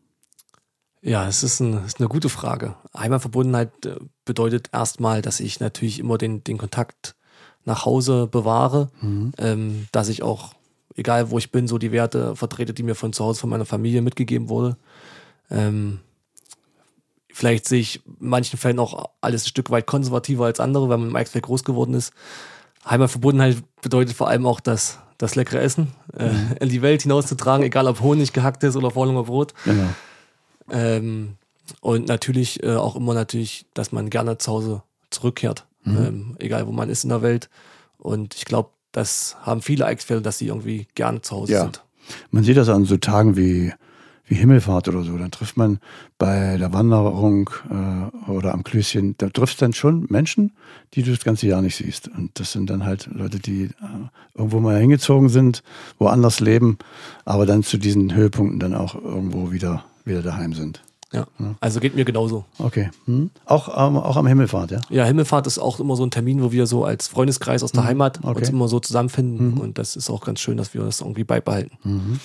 Ja, es ist, ein, ist eine gute Frage. Heimatverbundenheit bedeutet erstmal, dass ich natürlich immer den, den Kontakt nach Hause bewahre, mhm. ähm, dass ich auch, egal wo ich bin, so die Werte vertrete, die mir von zu Hause, von meiner Familie mitgegeben wurde. Ähm, vielleicht sehe ich in manchen Fällen auch alles ein Stück weit konservativer als andere, weil man im Eichsfeld groß geworden ist. Heimatverbundenheit bedeutet vor allem auch das, das leckere Essen äh, mhm. in die Welt hinauszutragen, egal ob Honig gehackt ist oder Vorlunger Brot. Genau. Ähm, und natürlich äh, auch immer natürlich, dass man gerne zu Hause zurückkehrt, mhm. ähm, egal wo man ist in der Welt. Und ich glaube, das haben viele Eichsfelder, dass sie irgendwie gerne zu Hause ja. sind. Man sieht das an so Tagen wie, wie Himmelfahrt oder so. Dann trifft man bei der Wanderung äh, oder am Klößchen, da triffst dann schon Menschen, die du das ganze Jahr nicht siehst. Und das sind dann halt Leute, die äh, irgendwo mal hingezogen sind, woanders leben, aber dann zu diesen Höhepunkten dann auch irgendwo wieder wieder daheim sind. Ja, also geht mir genauso. Okay. Hm. Auch, ähm, auch am Himmelfahrt, ja? Ja, Himmelfahrt ist auch immer so ein Termin, wo wir so als Freundeskreis aus der mhm. Heimat okay. uns immer so zusammenfinden mhm. und das ist auch ganz schön, dass wir das irgendwie beibehalten. Mhm.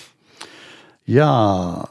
Ja,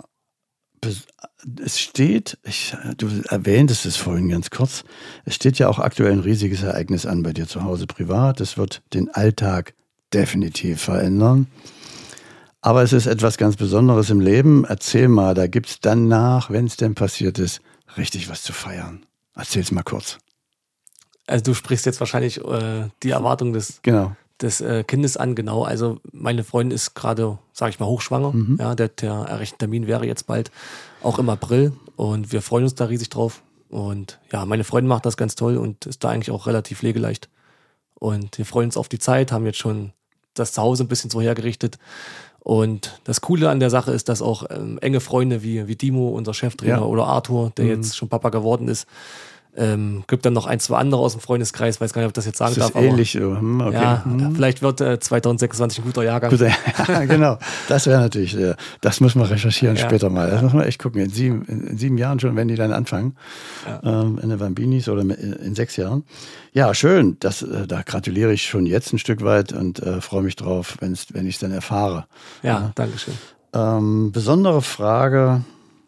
es steht, ich, du erwähntest es vorhin ganz kurz, es steht ja auch aktuell ein riesiges Ereignis an bei dir zu Hause privat. Es wird den Alltag definitiv verändern. Aber es ist etwas ganz Besonderes im Leben. Erzähl mal, da gibt es danach, wenn es denn passiert ist, richtig was zu feiern. Erzähl's mal kurz. Also du sprichst jetzt wahrscheinlich äh, die Erwartung des, genau. des äh, Kindes an, genau. Also meine Freundin ist gerade, sage ich mal, hochschwanger. Mhm. Ja, der, der errechnete Termin wäre jetzt bald auch im April und wir freuen uns da riesig drauf. Und ja, meine Freundin macht das ganz toll und ist da eigentlich auch relativ pflegeleicht. Und wir freuen uns auf die Zeit, haben jetzt schon das Zuhause ein bisschen so hergerichtet. Und das Coole an der Sache ist, dass auch ähm, enge Freunde wie, wie Dimo, unser Cheftrainer, ja. oder Arthur, der mhm. jetzt schon Papa geworden ist, ähm, gibt dann noch ein, zwei andere aus dem Freundeskreis, weiß gar nicht, ob ich das jetzt sagen das darf. Ist ähnlich, aber, hm, okay. Ja, hm. vielleicht wird äh, zwanzig sechsundzwanzig ein guter Jahrgang. Guter, ja, genau, das wäre natürlich, äh, das muss man recherchieren ja. später mal. Das muss man echt gucken. In sieben, in, in sieben Jahren schon, wenn die dann anfangen, ja. ähm, in der Bambinis oder in, in sechs Jahren. Ja, schön. Das, äh, da gratuliere ich schon jetzt ein Stück weit und äh, freue mich drauf, wenn's, wenn ich es dann erfahre. Ja, ja. danke schön. Ähm, besondere Frage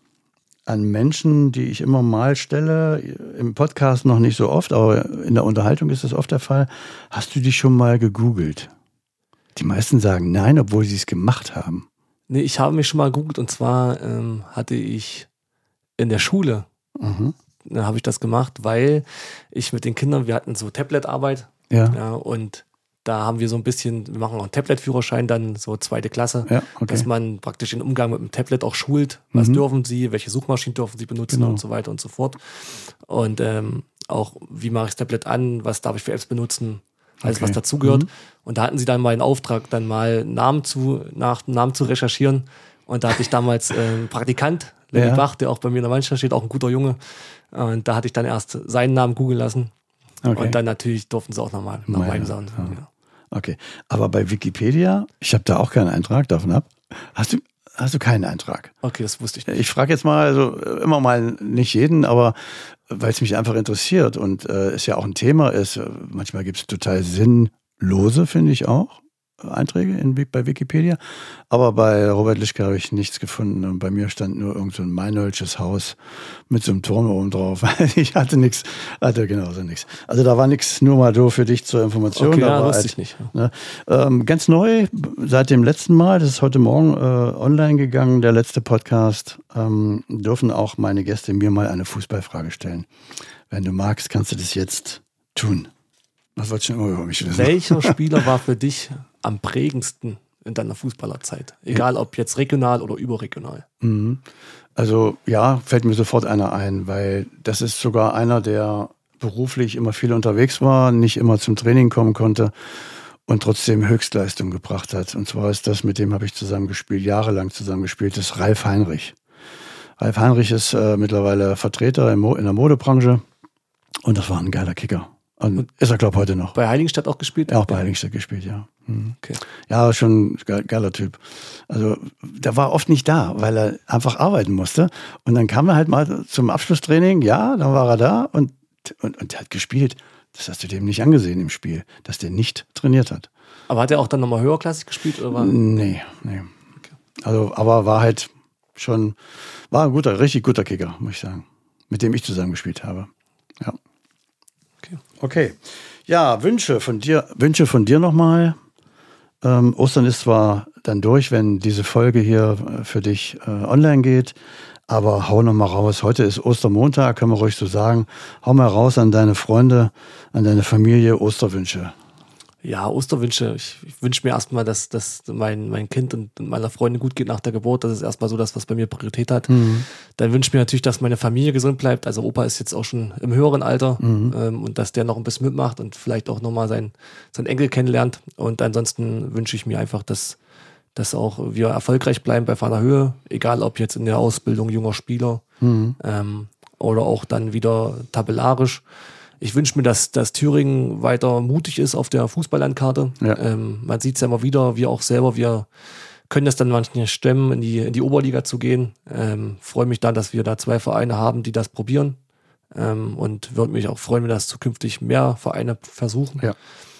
an Menschen, die ich immer mal stelle, im Podcast noch nicht so oft, aber in der Unterhaltung ist das oft der Fall. Hast du dich schon mal gegoogelt? Die meisten sagen nein, obwohl sie es gemacht haben. Nee, ich habe mich schon mal gegoogelt und zwar ähm, hatte ich in der Schule, mhm. da habe ich das gemacht, weil ich mit den Kindern, wir hatten so Tablet-Arbeit ja. Ja, und da haben wir so ein bisschen, wir machen auch einen Tablet-Führerschein, dann so zweite Klasse, ja, okay. dass man praktisch den Umgang mit dem Tablet auch schult. Was mhm. dürfen sie, welche Suchmaschinen dürfen sie benutzen genau. und so weiter und so fort. Und ähm, auch, wie mache ich das Tablet an, was darf ich für Apps benutzen, alles, okay. was dazugehört. Mhm. Und da hatten sie dann mal einen Auftrag, dann mal Namen zu, nach Namen zu recherchieren. Und da hatte ich damals äh, einen Praktikant, Lenny ja. Bach, der auch bei mir in der Mannschaft steht, auch ein guter Junge. Und da hatte ich dann erst seinen Namen googeln lassen. Okay. Und dann natürlich durften sie auch nochmal nach Meine, meinem Sound. Ja. Ja. Okay, aber bei Wikipedia, ich habe da auch keinen Eintrag, davon ab. Hast du, hast du keinen Eintrag? Okay, das wusste ich nicht. Ich frage jetzt mal, also immer mal nicht jeden, aber weil es mich einfach interessiert und äh, es ja auch ein Thema ist. Manchmal gibt es total sinnlose, finde ich auch, Einträge in, bei Wikipedia, aber bei Robert Lischke habe ich nichts gefunden und bei mir stand nur irgend so ein Meinoldsches Haus mit so einem Turm oben drauf. Ich hatte nichts, hatte genauso nichts. Also da war nichts, nur mal so für dich zur Information. Okay, ja, aber wusste halt, ich nicht. Ne, ähm, ganz neu, seit dem letzten Mal, das ist heute Morgen äh, online gegangen, der letzte Podcast, ähm, dürfen auch meine Gäste mir mal eine Fußballfrage stellen. Wenn du magst, kannst du das jetzt tun. Was wolltest du immer über mich wissen? Welcher Spieler war für dich am prägendsten in deiner Fußballerzeit? Egal ob jetzt regional oder überregional. Mhm. Also ja, fällt mir sofort einer ein, weil das ist sogar einer, der beruflich immer viel unterwegs war, nicht immer zum Training kommen konnte und trotzdem Höchstleistung gebracht hat. Und zwar ist das, mit dem habe ich zusammengespielt, jahrelang zusammengespielt, das ist Ralf Heinrich. Ralf Heinrich ist äh, mittlerweile Vertreter in, Mo- in der Modebranche und das war ein geiler Kicker. Und ist er, glaube ich, heute noch. Bei Heiligenstadt auch gespielt? Ja, auch bei Heiligenstadt gespielt, ja. Mhm. Okay. Ja, schon ein geiler Typ. Also der war oft nicht da, weil er einfach arbeiten musste. Und dann kam er halt mal zum Abschlusstraining, ja, dann war er da und, und, und der hat gespielt. Das hast du dem nicht angesehen im Spiel, dass der nicht trainiert hat. Aber hat er auch dann nochmal höherklassig gespielt? Oder war? Nee, nee. Okay. Also, aber war halt schon, war ein guter, richtig guter Kicker, muss ich sagen. Mit dem ich zusammengespielt habe. Ja. Okay. Okay. Ja, Wünsche von dir, Wünsche von dir nochmal. Ähm, Ostern ist zwar dann durch, wenn diese Folge hier für dich äh, online geht, aber hau nochmal raus. Heute ist Ostermontag, können wir ruhig so sagen. Hau mal raus an deine Freunde, an deine Familie, Osterwünsche. Ja, Osterwünsche. Ich, ich wünsche mir erstmal, dass, dass mein, mein Kind und meiner Freundin gut geht nach der Geburt. Das ist erstmal so das, was bei mir Priorität hat. Mhm. Dann wünsche ich mir natürlich, dass meine Familie gesund bleibt. Also Opa ist jetzt auch schon im höheren Alter mhm. ähm, und dass der noch ein bisschen mitmacht und vielleicht auch nochmal sein, sein Enkel kennenlernt. Und ansonsten wünsche ich mir einfach, dass, dass auch wir erfolgreich bleiben bei Vater Höhe. Egal ob jetzt in der Ausbildung junger Spieler mhm. ähm, oder auch dann wieder tabellarisch. Ich wünsche mir, dass, dass Thüringen weiter mutig ist auf der Fußballlandkarte. Ja. Ähm, man sieht es ja immer wieder, wir auch selber, wir können das dann manchmal stemmen, in die, in die Oberliga zu gehen. Ähm, freue mich dann, dass wir da zwei Vereine haben, die das probieren. Ähm, und würde mich auch freuen, wenn das zukünftig mehr Vereine versuchen. Ja.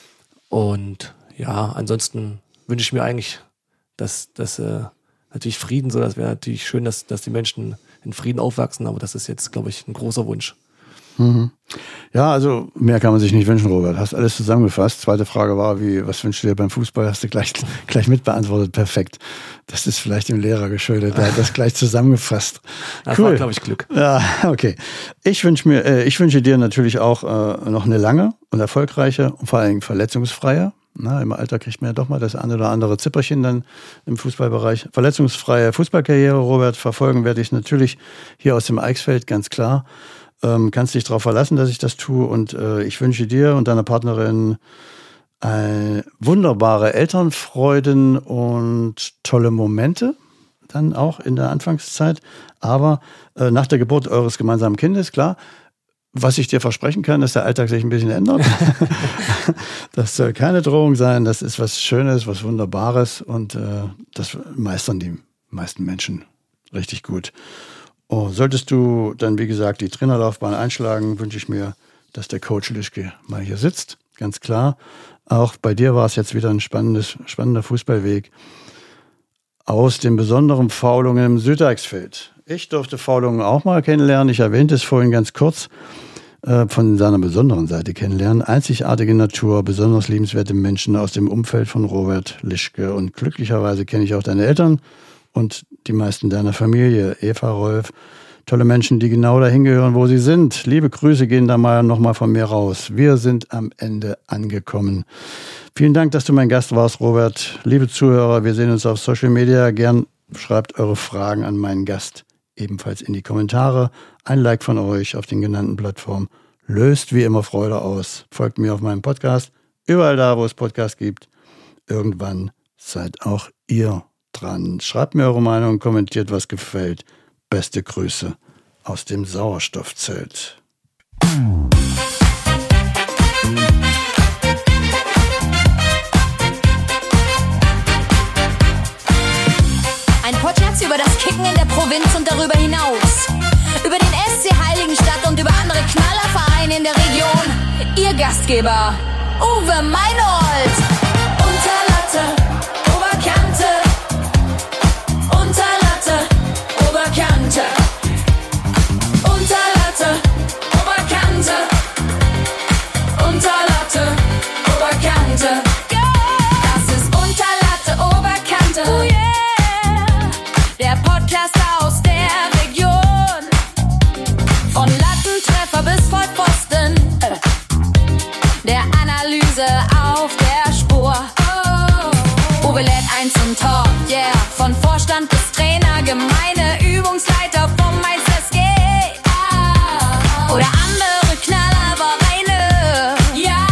Und ja, ansonsten wünsche ich mir eigentlich, dass, dass äh, natürlich Frieden, so das wäre natürlich schön, dass, dass die Menschen in Frieden aufwachsen, aber das ist jetzt, glaube ich, ein großer Wunsch. Mhm. Ja, also mehr kann man sich nicht wünschen, Robert. Hast alles zusammengefasst. Zweite Frage war, wie, was wünschst du dir beim Fußball? Hast du gleich, gleich mitbeantwortet. Perfekt. Das ist vielleicht dem Lehrer geschuldet. Der hat das gleich zusammengefasst. Das cool. war, glaube ich, Glück. Ja, okay. Ich wünsche mir, äh, ich wünsche dir natürlich auch äh, noch eine lange und erfolgreiche und vor allem verletzungsfreie. Na, im Alter kriegt man ja doch mal das eine oder andere Zipperchen dann im Fußballbereich. Verletzungsfreie Fußballkarriere, Robert, verfolgen werde ich natürlich hier aus dem Eichsfeld, ganz klar. Ähm, kannst dich darauf verlassen, dass ich das tue und äh, ich wünsche dir und deiner Partnerin äh, wunderbare Elternfreuden und tolle Momente, dann auch in der Anfangszeit, aber äh, nach der Geburt eures gemeinsamen Kindes, klar, was ich dir versprechen kann, dass der Alltag sich ein bisschen ändert. Das soll keine Drohung sein, das ist was Schönes, was Wunderbares und äh, das meistern die meisten Menschen richtig gut. Oh, solltest du dann, wie gesagt, die Trainerlaufbahn einschlagen, wünsche ich mir, dass der Coach Lischke mal hier sitzt. Ganz klar. Auch bei dir war es jetzt wieder ein spannendes, spannender Fußballweg aus den besonderen Faulungen im Südeichsfeld. Ich durfte Faulungen auch mal kennenlernen. Ich erwähnte es vorhin ganz kurz. Äh, von seiner besonderen Seite kennenlernen. Einzigartige Natur, besonders liebenswerte Menschen aus dem Umfeld von Robert Lischke. Und glücklicherweise kenne ich auch deine Eltern und die meisten deiner Familie, Eva, Rolf, tolle Menschen, die genau dahin gehören, wo sie sind. Liebe Grüße gehen da mal nochmal von mir raus. Wir sind am Ende angekommen. Vielen Dank, dass du mein Gast warst, Robert. Liebe Zuhörer, wir sehen uns auf Social Media. Gern schreibt eure Fragen an meinen Gast ebenfalls in die Kommentare. Ein Like von euch auf den genannten Plattformen löst wie immer Freude aus. Folgt mir auf meinem Podcast, überall da, wo es Podcasts gibt. Irgendwann seid auch ihr dran. Schreibt mir eure Meinung, kommentiert, was gefällt. Beste Grüße aus dem Sauerstoffzelt. Ein Podcast über das Kicken in der Provinz und darüber hinaus. Über den S C Heiligenstadt und über andere Knallervereine in der Region. Ihr Gastgeber, Uwe Meinold. Unterlatte. Oberkante. Das ist Unterlatte, Oberkante. Oh yeah. Der Podcast aus der Region. Von Lattentreffer bis Vollpfosten. Der Analyse auf der Spur. Uwe lädt ein zum Talk, yeah. Von Vorstand bis Trainer, gemeine Übungsleiter vom Meister-S G. Oder andere Knallervereine, ja.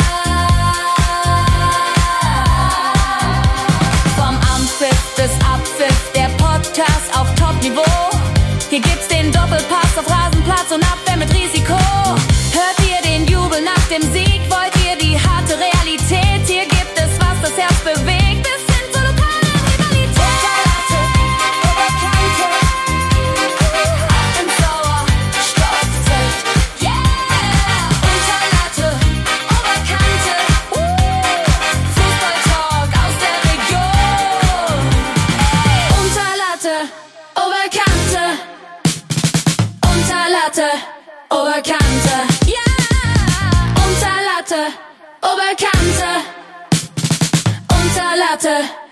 Vom Anpfiff bis Abpfiff, der Podcast auf Top-Niveau. Hier gibt's den Doppelpass auf Rasenplatz und Abwehr mit Risiko. Hört ihr den Jubel nach dem Sieg? Wollt ihr die harte Realität? Hier gibt es, was das Herz bewegt. Bis hin zur lokalen Rivalität. Unterlatte, Oberkante. Hart und sauer, Stoffzelt. Yeah! Unterlatte, Oberkante. Uh, Fußballtalk aus der Region. Unterlatte, Oberkante. Unterlatte, Oberkante. Ja! Unterlatte, Oberkante. Unterlatte.